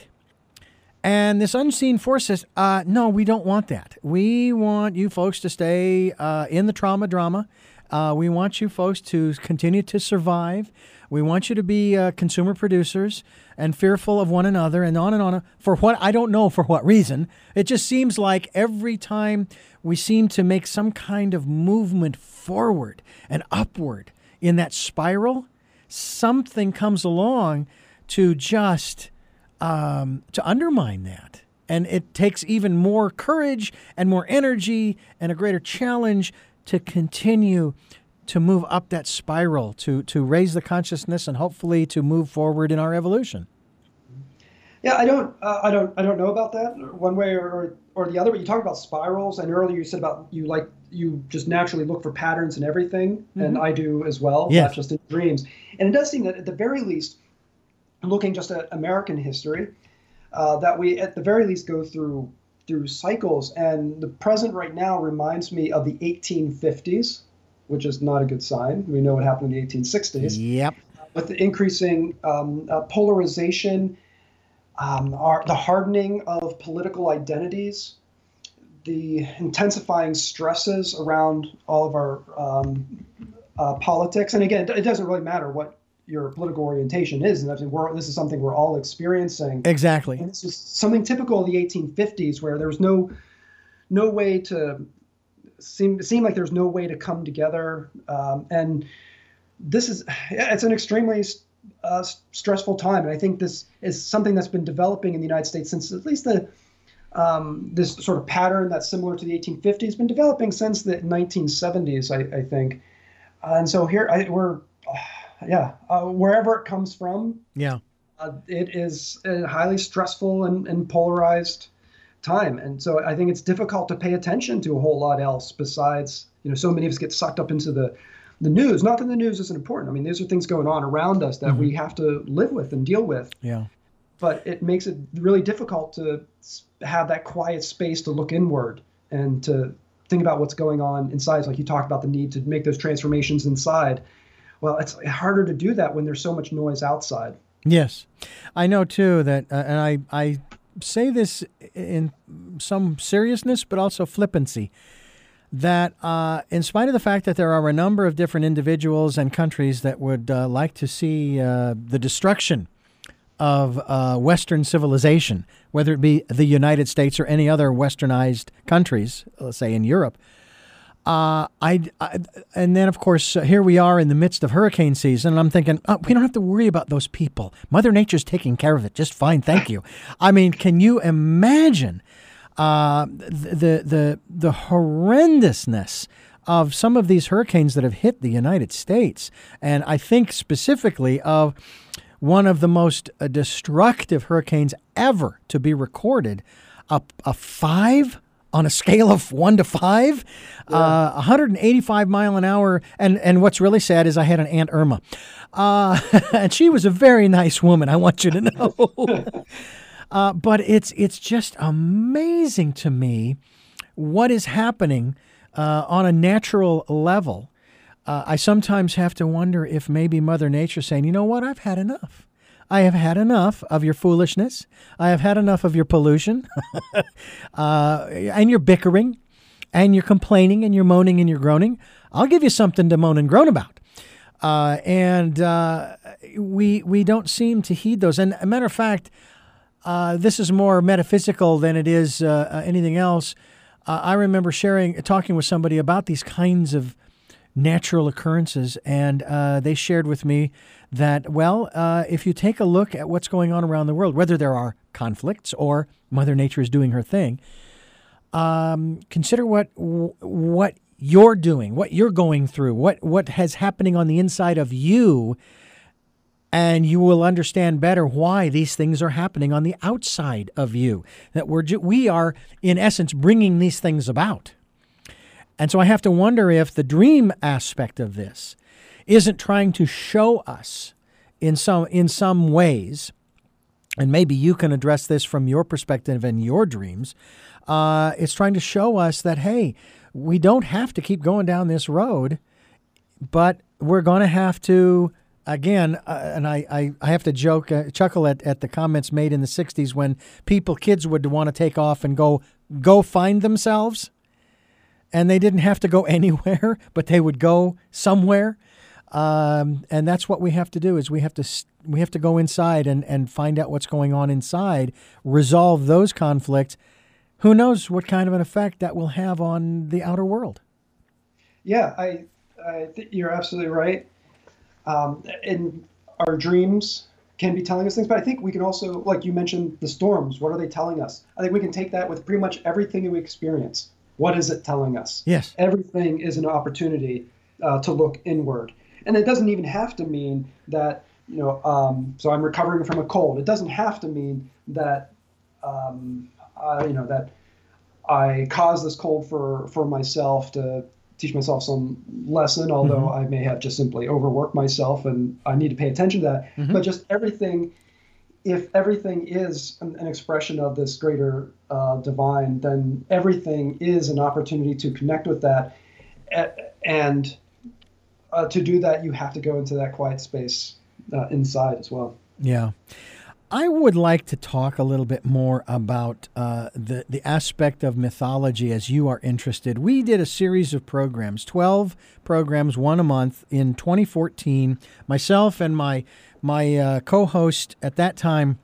And this unseen force says, uh, no, we don't want that. We want you folks to stay uh, in the trauma drama. Uh, we want you folks to continue to survive. We want you to be uh, consumer producers and fearful of one another, and on and on. For what, I don't know for what reason. It just seems like every time we seem to make some kind of movement forward and upward in that spiral, something comes along to just um, to undermine that. And it takes even more courage and more energy and a greater challenge to continue to move up that spiral, to to raise the consciousness and hopefully to move forward in our evolution. Yeah, I don't, uh, I don't, I don't know about that one way or or the other. But you talk about spirals, and earlier you said about you like you just naturally look for patterns in everything, mm-hmm. and I do as well, yes. not just in dreams. And it does seem that at the very least, looking just at American history, uh, that we at the very least go through through cycles, and the present right now reminds me of the eighteen fifties, which is not a good sign. We know what happened in the eighteen sixties. Yep. With the increasing um, uh, polarization. Um, our, the hardening of political identities, the intensifying stresses around all of our um, uh, politics. And again, it doesn't really matter what your political orientation is. And I mean, we're, this is something we're all experiencing. Exactly. And this is something typical of the eighteen fifties, where there was no no way to seem seem like there's no way to come together. Um, and this is it's an extremely Uh, stressful time, and I think this is something that's been developing in the United States since at least the um, this sort of pattern that's similar to the eighteen fifties been developing since the nineteen seventies, I, I think. Uh, and so here I, we're, uh, yeah, uh, wherever it comes from, yeah, uh, it is a highly stressful and, and polarized time, and so I think it's difficult to pay attention to a whole lot else besides, you know, so many of us get sucked up into the The news. Not that the news isn't important. I mean, these are things going on around us that mm-hmm. we have to live with and deal with. Yeah. But it makes it really difficult to have that quiet space to look inward and to think about what's going on inside. Like you talked about the need to make those transformations inside. Well, it's harder to do that when there's so much noise outside. Yes. I know, too, that, uh, and I, I say this in some seriousness, but also flippancy, that uh, in spite of the fact that there are a number of different individuals and countries that would uh, like to see uh, the destruction of uh, Western civilization, whether it be the United States or any other westernized countries, let's say in Europe, uh, I, I and then, of course, uh, here we are in the midst of hurricane season, and I'm thinking, oh, we don't have to worry about those people. Mother Nature's taking care of it just fine, thank you. I mean, can you imagine Uh, the the the horrendousness of some of these hurricanes that have hit the United States, and I think specifically of one of the most uh, destructive hurricanes ever to be recorded, a, a five on a scale of one to five, yeah. uh, one hundred eighty-five mile an hour. And, and what's really sad is I had an Aunt Irma, uh, and she was a very nice woman, I want you to know. uh, but it's it's just amazing to me what is happening uh, on a natural level. Uh, I sometimes have to wonder if maybe Mother Nature is saying, you know what, I've had enough. I have had enough of your foolishness. I have had enough of your pollution uh, and your bickering and your complaining and your moaning and your groaning. I'll give you something to moan and groan about. Uh, and uh, we we don't seem to heed those. And a matter of fact, uh, this is more metaphysical than it is uh, anything else. Uh, I remember sharing, talking with somebody about these kinds of natural occurrences, and uh, they shared with me that, well, uh, if you take a look at what's going on around the world, whether there are conflicts or Mother Nature is doing her thing, um, consider what what you're doing, what you're going through, what what has happening on the inside of you, and you will understand better why these things are happening on the outside of you. That we're ju- we are, in essence, bringing these things about. And so I have to wonder if the dream aspect of this isn't trying to show us in some in some ways, and maybe you can address this from your perspective and your dreams, uh, it's trying to show us that, hey, we don't have to keep going down this road, but we're going to have to, again, uh, and I, I, I have to joke, uh, chuckle at, at the comments made in the sixties when people, kids would want to take off and go go find themselves. And they didn't have to go anywhere, but they would go somewhere. Um, and that's what we have to do is we have to we have to go inside and, and find out what's going on inside, resolve those conflicts. Who knows what kind of an effect that will have on the outer world? Yeah, I, I think you're absolutely right. Um, and our dreams can be telling us things, but I think we can also, like you mentioned, the storms. What are they telling us? I think we can take that with pretty much everything that we experience. What is it telling us? Yes. Everything is an opportunity uh, to look inward. And it doesn't even have to mean that, you know, um, so I'm recovering from a cold. It doesn't have to mean that, um, uh, you know, that I caused this cold for, for myself to teach myself some lesson, although mm-hmm. I may have just simply overworked myself and I need to pay attention to that. Mm-hmm. But just everything, if everything is an, an expression of this greater uh, divine, then everything is an opportunity to connect with that. And uh, to do that, you have to go into that quiet space uh, inside as well. Yeah. I would like to talk a little bit more about uh, the, the aspect of mythology as you are interested. We did a series of programs, twelve programs, one a month in twenty fourteen. Myself and my my uh, co-host at that time,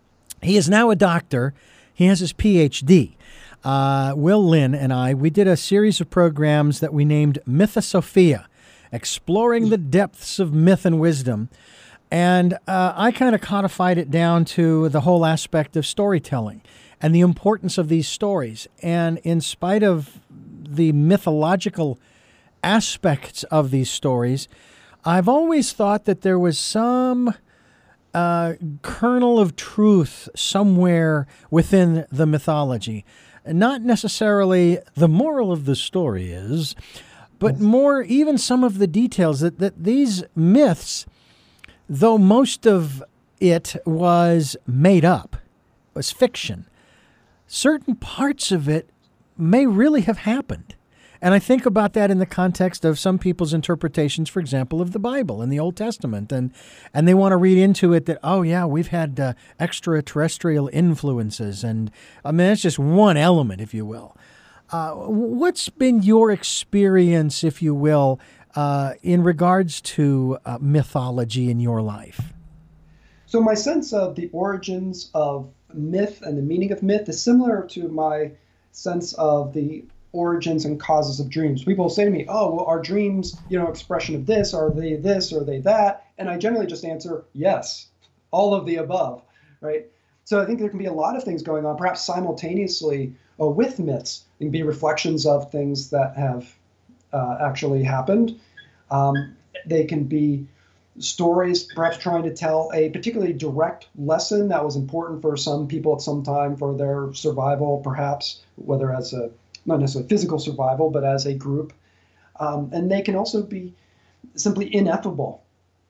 he is now a doctor. He has his P H D. Uh, Will Lynn and I, we did a series of programs that we named Mythosophia, exploring the depths of myth and wisdom. And uh, I kind of codified it down to the whole aspect of storytelling and the importance of these stories. And in spite of the mythological aspects of these stories, I've always thought that there was some uh, kernel of truth somewhere within the mythology. Not necessarily the moral of the story is, but more even some of the details that, that these myths, though most of it was made up, was fiction, certain parts of it may really have happened. And I think about that in the context of some people's interpretations, for example, of the Bible and the Old Testament. And and they want to read into it that, oh, yeah, we've had uh, extraterrestrial influences. And I mean, that's just one element, if you will. Uh, what's been your experience, if you will, Uh, in regards to uh, mythology in your life? So my sense of the origins of myth and the meaning of myth is similar to my sense of the origins and causes of dreams. People say to me, oh, well, are dreams, you know, expression of this? Are they this? Are they that? And I generally just answer, yes, all of the above, right? So I think there can be a lot of things going on, perhaps simultaneously uh, with myths. There can be reflections of things that have Uh, actually happened. Um, they can be stories, perhaps trying to tell a particularly direct lesson that was important for some people at some time for their survival, perhaps, whether as a, not necessarily physical survival, but as a group. Um, and they can also be simply ineffable,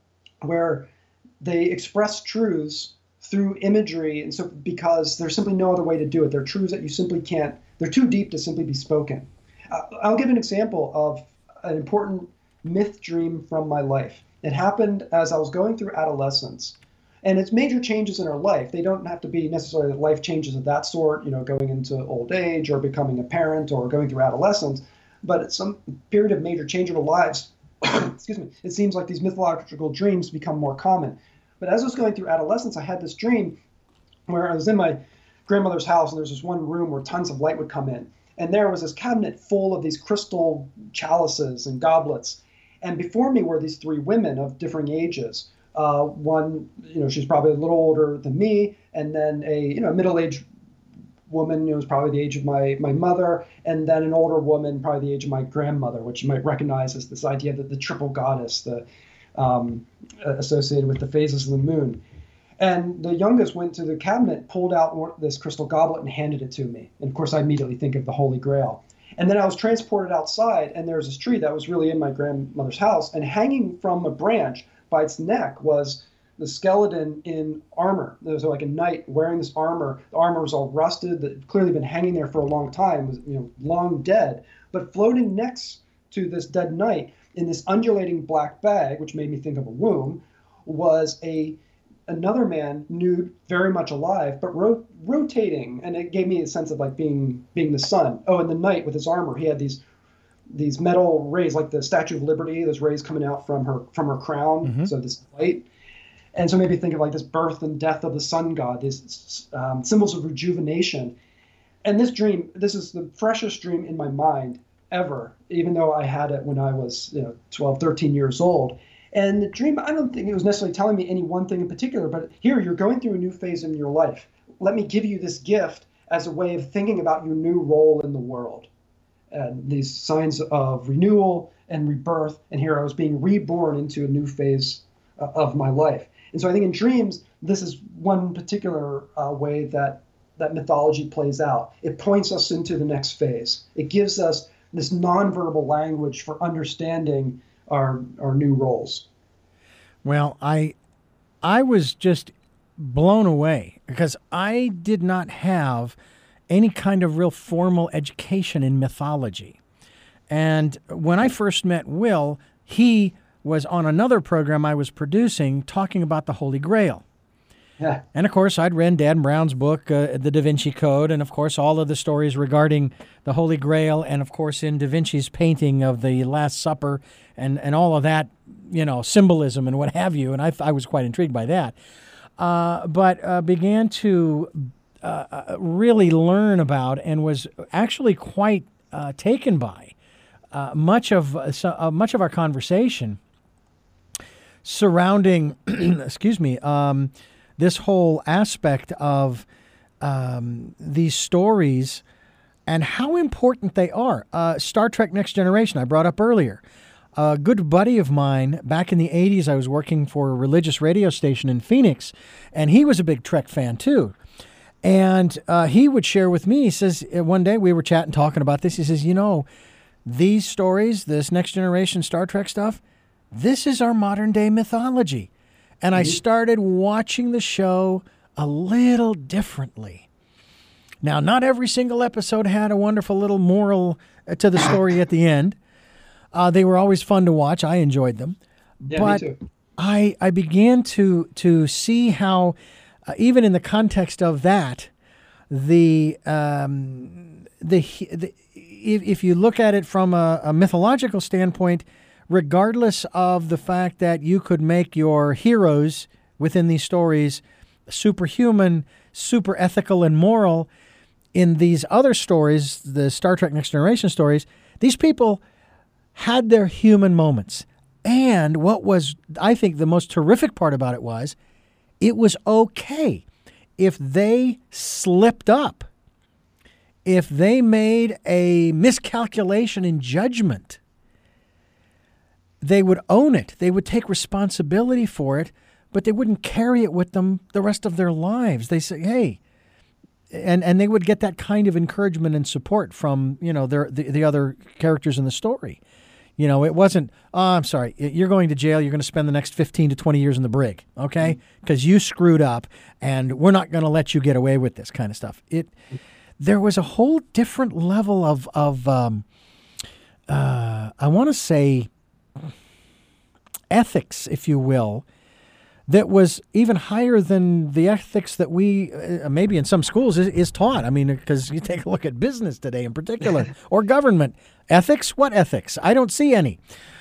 where they express truths through imagery, and so because there's simply no other way to do it. They're truths that you simply can't, they're too deep to simply be spoken. Uh, I'll give an example of an important myth dream from my life. It happened as I was going through adolescence. And it's major changes in our life. They don't have to be necessarily life changes of that sort, you know, going into old age or becoming a parent or going through adolescence. But at some period of major change in our lives, excuse me, it seems like these mythological dreams become more common. But as I was going through adolescence, I had this dream where I was in my grandmother's house, and there's this one room where tons of light would come in. And there was this cabinet full of these crystal chalices and goblets. And before me were these three women of differing ages. Uh, one, you know, she's probably a little older than me, and then a, you know, middle-aged woman, you know, was probably the age of my my mother, and then an older woman, probably the age of my grandmother, which you might recognize as this idea that the triple goddess, the um, associated with the phases of the moon. And the youngest went to the cabinet, pulled out this crystal goblet, and handed it to me. And of course, I immediately think of the Holy Grail. And then I was transported outside, and there was this tree that was really in my grandmother's house, and hanging from a branch by its neck was the skeleton in armor. There was like a knight wearing this armor. The armor was all rusted, that had clearly been hanging there for a long time, was, you know, long dead. But floating next to this dead knight in this undulating black bag, which made me think of a womb, was a another man, nude, very much alive, but ro- rotating, and it gave me a sense of like being being the sun. Oh, and the knight with his armor, he had these these metal rays, like the Statue of Liberty, those rays coming out from her from her crown, mm-hmm. So this light. And so maybe think of like this birth and death of the sun god, these um, symbols of rejuvenation. And this dream, this is the freshest dream in my mind ever, even though I had it when I was, you know, twelve, thirteen years old. And the dream, I don't think it was necessarily telling me any one thing in particular, but here, you're going through a new phase in your life. Let me give you this gift as a way of thinking about your new role in the world. And these signs of renewal and rebirth, and here I was being reborn into a new phase uh, of my life. And so I think in dreams, this is one particular uh, way that that mythology plays out. It points us into the next phase. It gives us this nonverbal language for understanding our our new roles. Well, I I was just blown away because I did not have any kind of real formal education in mythology. And when I first met Will, he was on another program I was producing talking about the Holy Grail. Yeah. And, of course, I'd read Dan Brown's book, uh, The Da Vinci Code, and, of course, all of the stories regarding the Holy Grail, and, of course, in Da Vinci's painting of the Last Supper and, and all of that, you know, symbolism and what have you, and I, I was quite intrigued by that. Uh, but uh, began to uh, really learn about and was actually quite uh, taken by uh, much of uh, so, uh, much of our conversation surrounding, excuse me, um, this whole aspect of um, these stories and how important they are. Uh, Star Trek Next Generation, I brought up earlier. A good buddy of mine, back in the eighties, I was working for a religious radio station in Phoenix, and he was a big Trek fan too. And uh, he would share with me, he says, one day we were chatting, talking about this, he says, you know, these stories, this Next Generation Star Trek stuff, this is our modern day mythology. And I started watching the show a little differently. Now, not every single episode had a wonderful little moral to the story at the end. Uh, they were always fun to watch. I enjoyed them. Yeah, but me too. I I began to to see how, uh, even in the context of that, the um, the, the if, if you look at it from a, a mythological standpoint, regardless of the fact that you could make your heroes within these stories superhuman, super ethical, and moral, in these other stories, the Star Trek Next Generation stories, these people had their human moments. And what was, I think, the most terrific part about it was, it was okay if they slipped up, if they made a miscalculation in judgment. they would own it. They would take responsibility for it, but they wouldn't carry it with them the rest of their lives. They say, hey, and, and they would get that kind of encouragement and support from, you know, their, the, the other characters in the story. You know, it wasn't, oh, I'm sorry, you're going to jail. You're going to spend the next fifteen to twenty years in the brig, okay? Because you screwed up, and we're not going to let you get away with this kind of stuff. It, there was a whole different level of, of um, uh, I want to say, ethics, if you will, that was even higher than the ethics that we, uh, maybe in some schools, is, is taught. I mean, because you take a look at business today in particular, or government. Ethics? What ethics? I don't see any.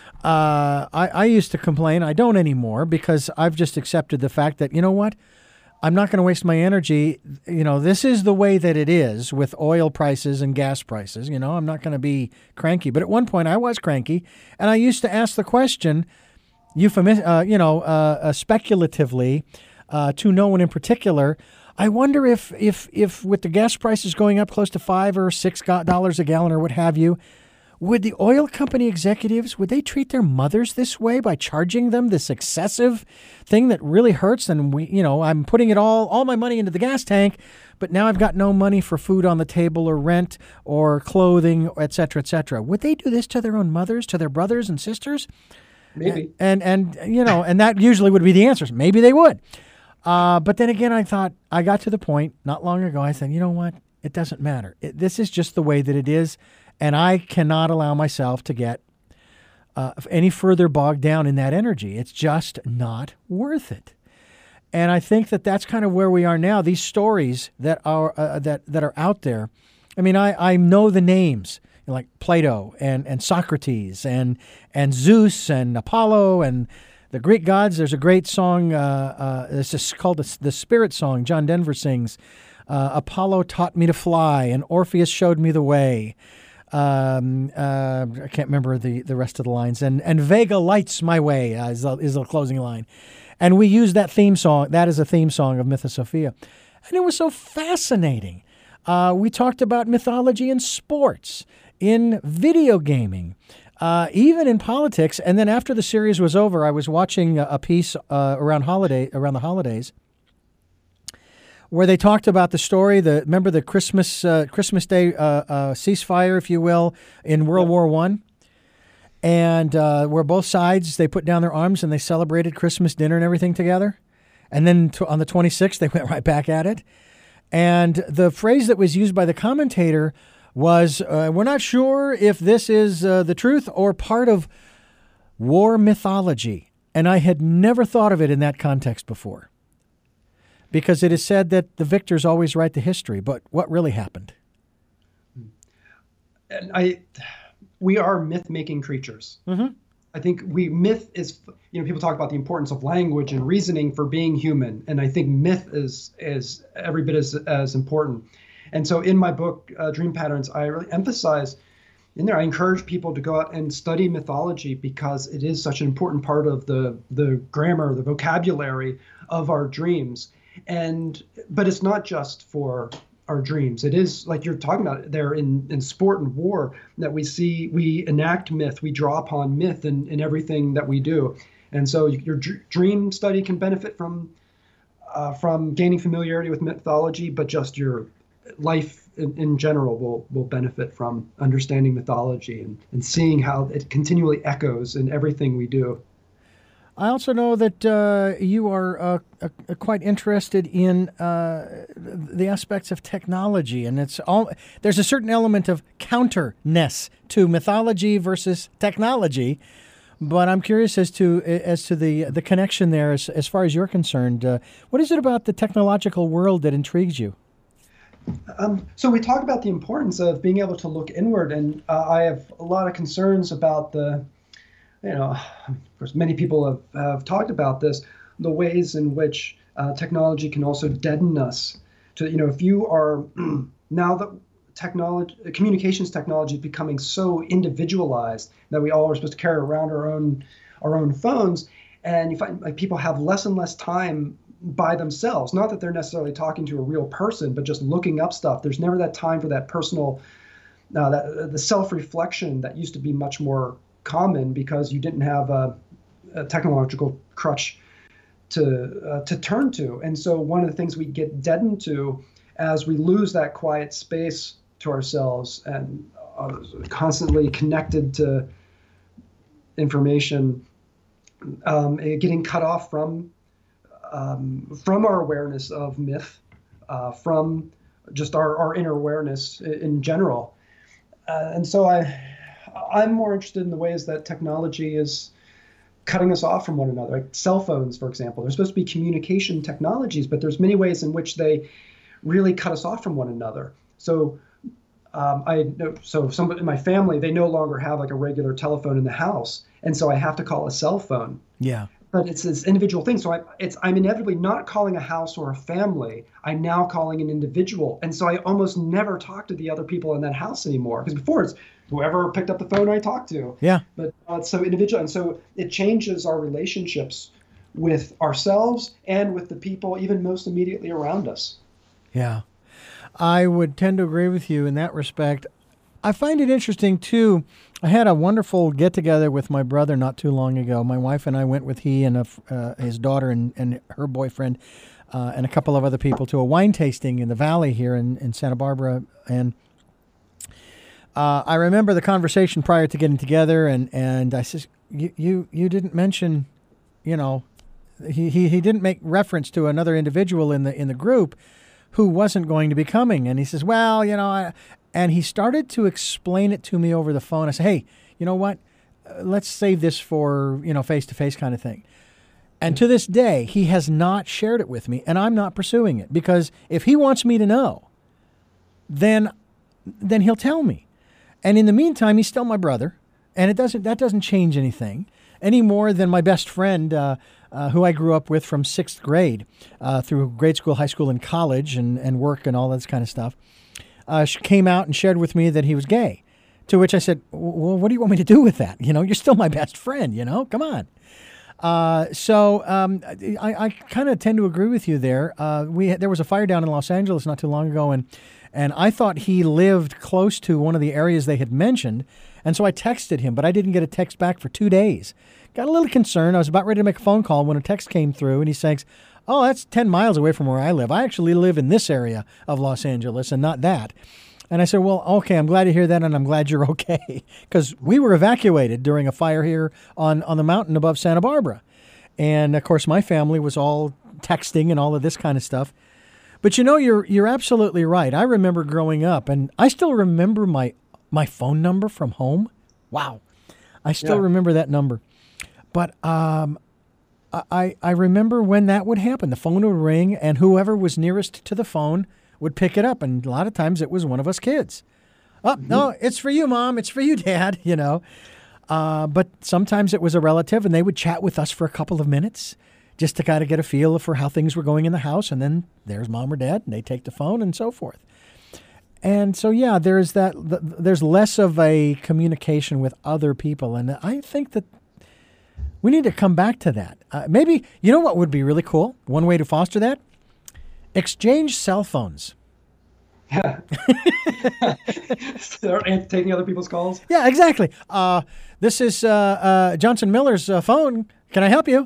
Uh, I, I used to complain. I don't anymore because I've just accepted the fact that, you know what? I'm not going to waste my energy. You know, this is the way that it is with oil prices and gas prices. You know, I'm not going to be cranky. But at one point I was cranky, and I used to ask the question, euphemi- uh, you know, uh, uh, speculatively, uh, to no one in particular. I wonder if, if, if with the gas prices going up close to five or six dollars a gallon or what have you, would the oil company executives, would they treat their mothers this way by charging them this excessive thing that really hurts? And we, you know, I'm putting it all, all my money into the gas tank, but now I've got no money for food on the table or rent or clothing, et cetera, et cetera. Would they do this to their own mothers, to their brothers and sisters? Maybe. And, and, and you know, and that usually would be the answers. Maybe they would. Uh, but then again, I thought, I got to the point not long ago, I said, you know what? It doesn't matter. It, this is just the way that it is. And I cannot allow myself to get uh, any further bogged down in that energy. It's just not worth it. And I think that that's kind of where we are now. These stories that are uh, that that are out there. I mean, I, I know the names, like Plato and, and Socrates and and Zeus and Apollo and the Greek gods. There's a great song. Uh, uh, it's just called the, the Spirit Song. John Denver sings. Uh, Apollo taught me to fly, and Orpheus showed me the way. Um, uh, I can't remember the, the rest of the lines. And and Vega lights my way uh, is, the, is the closing line. And we use that theme song. That is a theme song of Mythosophia. And it was so fascinating. Uh, we talked about mythology in sports, in video gaming, uh, even in politics. And then after the series was over, I was watching a, a piece uh, around holiday around the holidays, where they talked about the story. The remember the Christmas uh, Christmas Day uh, uh, ceasefire, if you will, in World War One, and uh, where both sides they put down their arms and they celebrated Christmas dinner and everything together, and then to, on the twenty-sixth they went right back at it. And the phrase that was used by the commentator was, uh, "We're not sure if this is uh, the truth or part of war mythology," and I had never thought of it in that context before. Because it is said that the victors always write the history, but what really happened? And I, we are myth-making creatures. Mm-hmm. I think we myth is, you know, people talk about the importance of language and reasoning for being human, and I think myth is is every bit as as important. And so, in my book, uh, Dream Patterns, I really emphasize in there. I encourage people to go out and study mythology because it is such an important part of the the grammar, the vocabulary of our dreams. And but it's not just for our dreams. It is like you're talking about there in, in sport and war that we see, we enact myth, we draw upon myth in, in everything that we do. And so your dr- dream study can benefit from uh, from gaining familiarity with mythology, but just your life in, in general will will benefit from understanding mythology and, and seeing how it continually echoes in everything we do. I also know that uh, you are uh, uh, quite interested in uh, the aspects of technology, and it's all there's a certain element of counterness to mythology versus technology. But I'm curious as to as to the the connection there, as as far as you're concerned. Uh, what is it about the technological world that intrigues you? Um, so we talk about the importance of being able to look inward, and uh, I have a lot of concerns about the. You know, of course, many people have, have talked about this, the ways in which uh, technology can also deaden us. To, you know, if you are, now that technology, communications technology is becoming so individualized that we all are supposed to carry around our own, our own phones, and you find like people have less and less time by themselves. Not that they're necessarily talking to a real person, but just looking up stuff. There's never that time for that personal, uh, that the self-reflection that used to be much more common because you didn't have a, a technological crutch to uh, to turn to. And so one of the things we get deadened to as we lose that quiet space to ourselves and uh, constantly connected to information, um, getting cut off from um, from our awareness of myth, uh, from just our, our inner awareness in general. Uh, and so I, I'm more interested in the ways that technology is cutting us off from one another. Like cell phones, for example, they're supposed to be communication technologies, but there's many ways in which they really cut us off from one another. So um, I so somebody in my family, they no longer have like a regular telephone in the house, and so I have to call a cell phone. Yeah. But it's this individual thing. So I, it's I'm inevitably not calling a house or a family. I'm now calling an individual. And so I almost never talk to the other people in that house anymore. Because before it's whoever picked up the phone I talked to. Yeah. But uh, it's so individual. And so it changes our relationships with ourselves and with the people even most immediately around us. Yeah. I would tend to agree with you in that respect. I find it interesting, too. I had a wonderful get-together with my brother not too long ago. My wife and I went with he and a, uh, his daughter and, and her boyfriend uh, and a couple of other people to a wine tasting in the valley here in, in Santa Barbara. And uh, I remember the conversation prior to getting together, and, and I said, you, you, you didn't mention, you know, he, he, he didn't make reference to another individual in the in the group who wasn't going to be coming. And he says, well, you know, I... And he started to explain it to me over the phone. I said, hey, you know what? Uh, let's save this for, you know, face-to-face kind of thing. And to this day, he has not shared it with me, and I'm not pursuing it. Because if he wants me to know, then then he'll tell me. And in the meantime, he's still my brother, and it doesn't that doesn't change anything any more than my best friend, uh, uh, who I grew up with from sixth grade uh, through grade school, high school, and college, and, and work and all this kind of stuff. Uh, she came out and shared with me that he was gay, to which I said, well, what do you want me to do with that? You know, you're still my best friend, you know, come on. Uh, so um, I, I kind of tend to agree with you there. Uh, we had, there was a fire down in Los Angeles not too long ago, and and I thought he lived close to one of the areas they had mentioned, and so I texted him, but I didn't get a text back for two days. Got a little concerned. I was about ready to make a phone call when a text came through, and he says, oh, that's ten miles away from where I live. I actually live in this area of Los Angeles and not that. And I said, well, okay, I'm glad to hear that, and I'm glad you're okay. Because we were evacuated during a fire here on, on the mountain above Santa Barbara. And, of course, my family was all texting and all of this kind of stuff. But, you know, you're you're absolutely right. I remember growing up, and I still remember my, my phone number from home. Wow. I still yeah. remember that number. But um I, I remember when that would happen. The phone would ring, and whoever was nearest to the phone would pick it up. And a lot of times it was one of us kids. Oh, mm-hmm. No, it's for you, Mom. It's for you, Dad, you know. Uh, but sometimes it was a relative, and they would chat with us for a couple of minutes just to kind of get a feel for how things were going in the house. And then there's Mom or Dad, and they take the phone and so forth. And so, yeah, there's that. There's less of a communication with other people. And I think that we need to come back to that. Uh, maybe, you know what would be really cool? One way to foster that? Exchange cell phones. Yeah. Taking other people's calls? Yeah, exactly. Uh, this is uh, uh, Johnson Miller's uh, phone. Can I help you?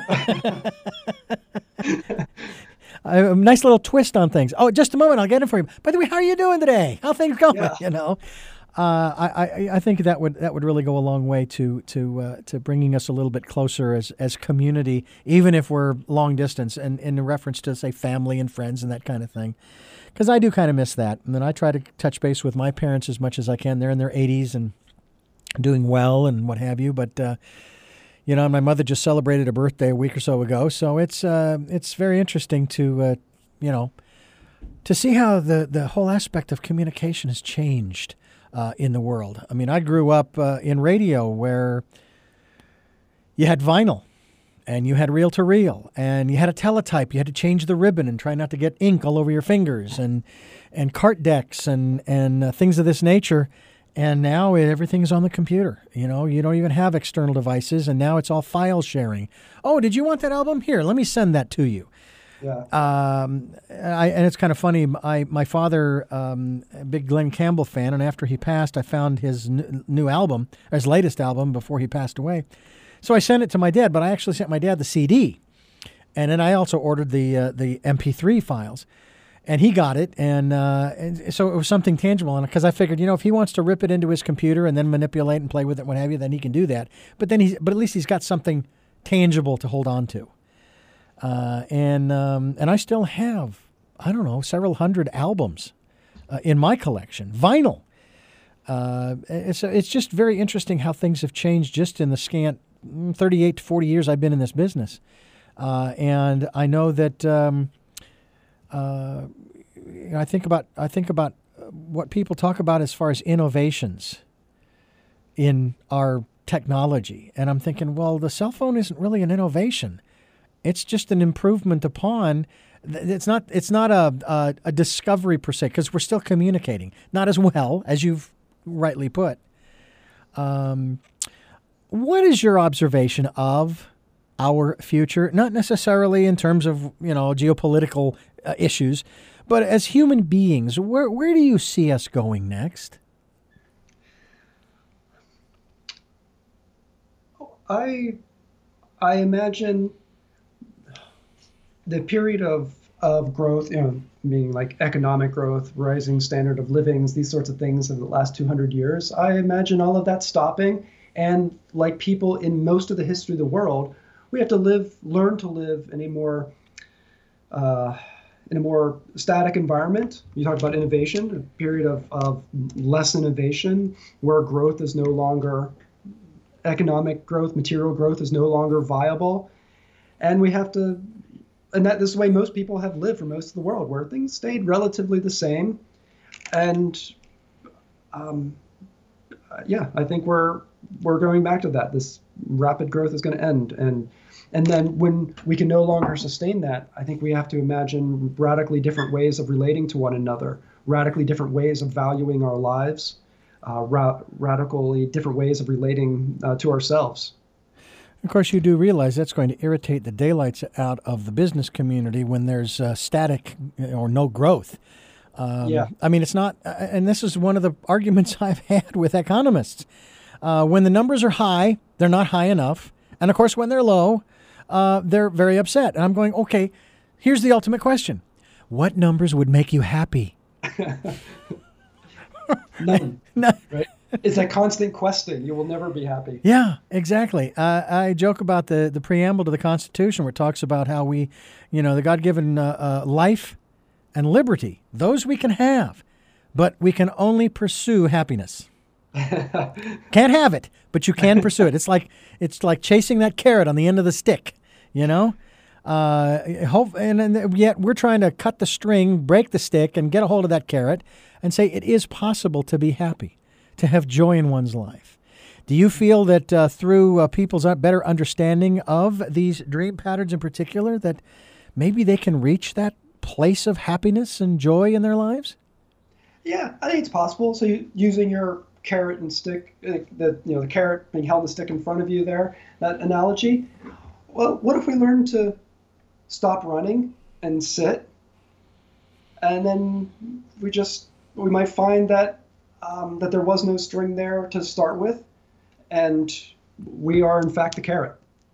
A nice little twist on things. Oh, just a moment. I'll get it for you. By the way, how are you doing today? How are things going? Yeah. You know? Uh, I, I I think that would that would really go a long way to to uh, to bringing us a little bit closer as as community, even if we're long distance, and in reference to say family and friends and that kind of thing, because I do kind of miss that. And then I try to touch base with my parents as much as I can. They're in their eighties and doing well and what have you. But uh, you know, my mother just celebrated a birthday a week or so ago, so it's uh, it's very interesting to uh, you know to see how the the whole aspect of communication has changed. Uh, in the world. I mean, I grew up uh, in radio where you had vinyl and you had reel-to-reel and you had a teletype. You had to change the ribbon and try not to get ink all over your fingers and and cart decks and, and uh, things of this nature. And now everything's on the computer. You know, you don't even have external devices, and now it's all file sharing. Oh, did you want that album? Here, let me send that to you. Yeah. Um, I, and it's kind of funny. I, my father, um, a big Glenn Campbell fan, and after he passed, I found his n- new album, his latest album, before he passed away. So I sent it to my dad, but I actually sent my dad the C D, and then I also ordered the uh, the M P three files, and he got it, and, uh, and so it was something tangible. And because I figured, you know, if he wants to rip it into his computer and then manipulate and play with it, what have you, then he can do that. But then he's, but at least he's got something tangible to hold on to. Uh, and um, and I still have, I don't know, several hundred albums uh, in my collection, vinyl. Uh, it's it's just very interesting how things have changed just in the scant thirty-eight to forty years I've been in this business. Uh, and I know that um, uh, I think about I think about what people talk about as far as innovations in our technology, and I'm thinking, well, the cell phone isn't really an innovation. It's just an improvement upon. It's not. It's not a a, a discovery per se, because we're still communicating, not as well as you've rightly put. Um, what is your observation of our future? Not necessarily in terms of you know geopolitical uh, issues, but as human beings, where where do you see us going next? I I imagine the period of of growth, you know, meaning like economic growth, rising standard of livings, these sorts of things in the last two hundred years, I imagine all of that stopping. And like people in most of the history of the world, we have to live, learn to live in a more uh, in a more static environment. You talked about innovation, a period of, of less innovation, where growth is no longer, economic growth, material growth is no longer viable. And we have to And that this is the way most people have lived for most of the world, where things stayed relatively the same. And um, yeah, I think we're we're going back to that. This rapid growth is going to end, and and then when we can no longer sustain that, I think we have to imagine radically different ways of relating to one another, radically different ways of valuing our lives, uh, ra- radically different ways of relating uh, to ourselves. Of course, you do realize that's going to irritate the daylights out of the business community when there's uh, static or no growth. Um, yeah. I mean, it's not, uh, and this is one of the arguments I've had with economists. Uh, when the numbers are high, they're not high enough. And of course, when they're low, uh, they're very upset. And I'm going, okay, here's the ultimate question. What numbers would make you happy? None. None. Right? It's a constant questing. You will never be happy. Yeah, exactly. Uh, I joke about the, the preamble to the Constitution where it talks about how we, you know, the God-given uh, uh, life and liberty, those we can have, but we can only pursue happiness. Can't have it, but you can pursue it. It's like it's like chasing that carrot on the end of the stick, you know? Uh, hope, and, and yet we're trying to cut the string, break the stick, and get a hold of that carrot and say it is possible to be happy, to have joy in one's life. Do you feel that uh, through uh, people's better understanding of these dream patterns in particular, that maybe they can reach that place of happiness and joy in their lives? Yeah, I think it's possible. So you, using your carrot and stick, uh, the you know the carrot being held and stick in front of you there, that analogy. Well, what if we learn to stop running and sit, and then we just we might find that um, that there was no string there to start with, and we are in fact the carrot.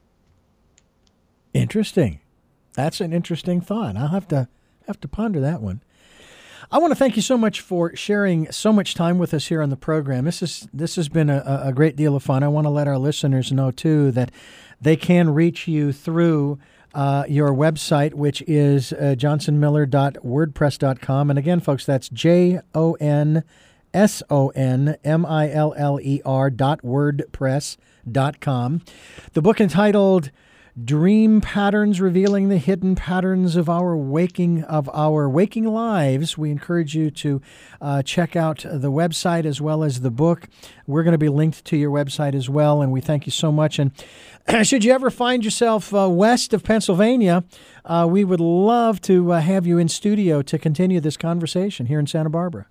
Interesting. That's an interesting thought. I'll have to have to ponder that one. I want to thank you so much for sharing so much time with us here on the program. This is this has been a, a great deal of fun. I want to let our listeners know, too, that they can reach you through uh, your website, which is uh, johnson miller dot wordpress dot com. And again, folks, that's J O N S O N M I L L E R dot wordpress dot com. The book entitled Dream Patterns, Revealing the Hidden Patterns of Our Waking of Our Waking Lives. We encourage you to uh, check out the website as well as the book. We're going to be linked to your website as well, and we thank you so much. And should you ever find yourself uh, west of Pennsylvania, uh, we would love to uh, have you in studio to continue this conversation here in Santa Barbara.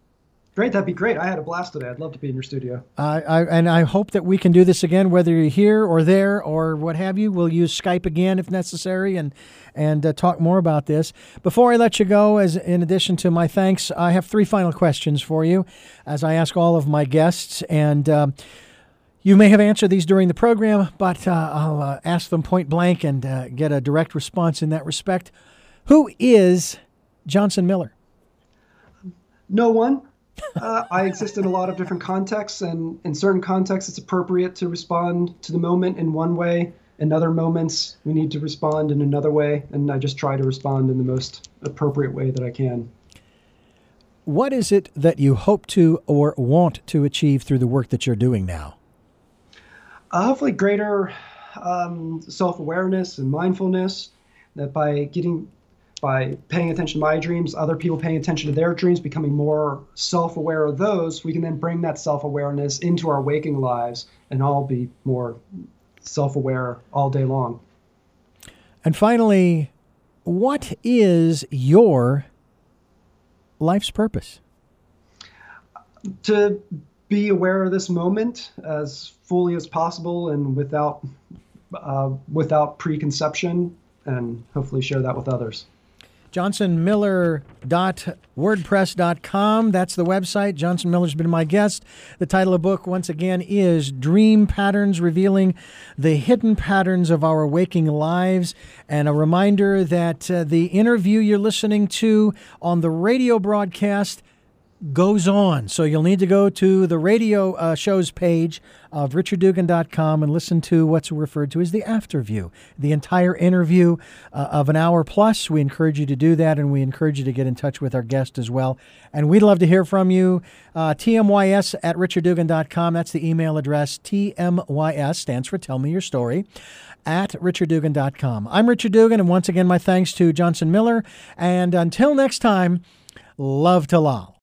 Great, that'd be great. I had a blast today. I'd love to be in your studio. Uh, I, and I hope that we can do this again, whether you're here or there or what have you. We'll use Skype again if necessary and and uh, talk more about this. Before I let you go, as in addition to my thanks, I have three final questions for you, as I ask all of my guests. And um, you may have answered these during the program, but uh, I'll uh, ask them point blank and uh, get a direct response in that respect. Who is Johnson Miller? No one. uh, I exist in a lot of different contexts, and in certain contexts, it's appropriate to respond to the moment in one way. In other moments, we need to respond in another way, and I just try to respond in the most appropriate way that I can. What is it that you hope to or want to achieve through the work that you're doing now? Uh, hopefully greater um, self-awareness and mindfulness, that by getting by paying attention to my dreams, other people paying attention to their dreams, becoming more self-aware of those, we can then bring that self-awareness into our waking lives and all be more self-aware all day long. And finally, what is your life's purpose? To be aware of this moment as fully as possible and without uh, without preconception, and hopefully share that with others. johnson miller dot wordpress dot com. That's the website. Johnson Miller's been my guest. The title of the book, once again, is Dream Patterns, Revealing the Hidden Patterns of Our Waking Lives. And a reminder that uh, the interview you're listening to on the radio broadcast goes on. So you'll need to go to the radio uh, shows page of richard dugan dot com and listen to what's referred to as the afterview, the entire interview uh, of an hour plus. We encourage you to do that, and we encourage you to get in touch with our guest as well. And we'd love to hear from you. Uh, T M Y S at richard dugan dot com. That's the email address. T M Y S stands for Tell Me Your Story at richard dugan dot com. I'm Richard Dugan, and once again, my thanks to Johnson Miller. And until next time, love to lol.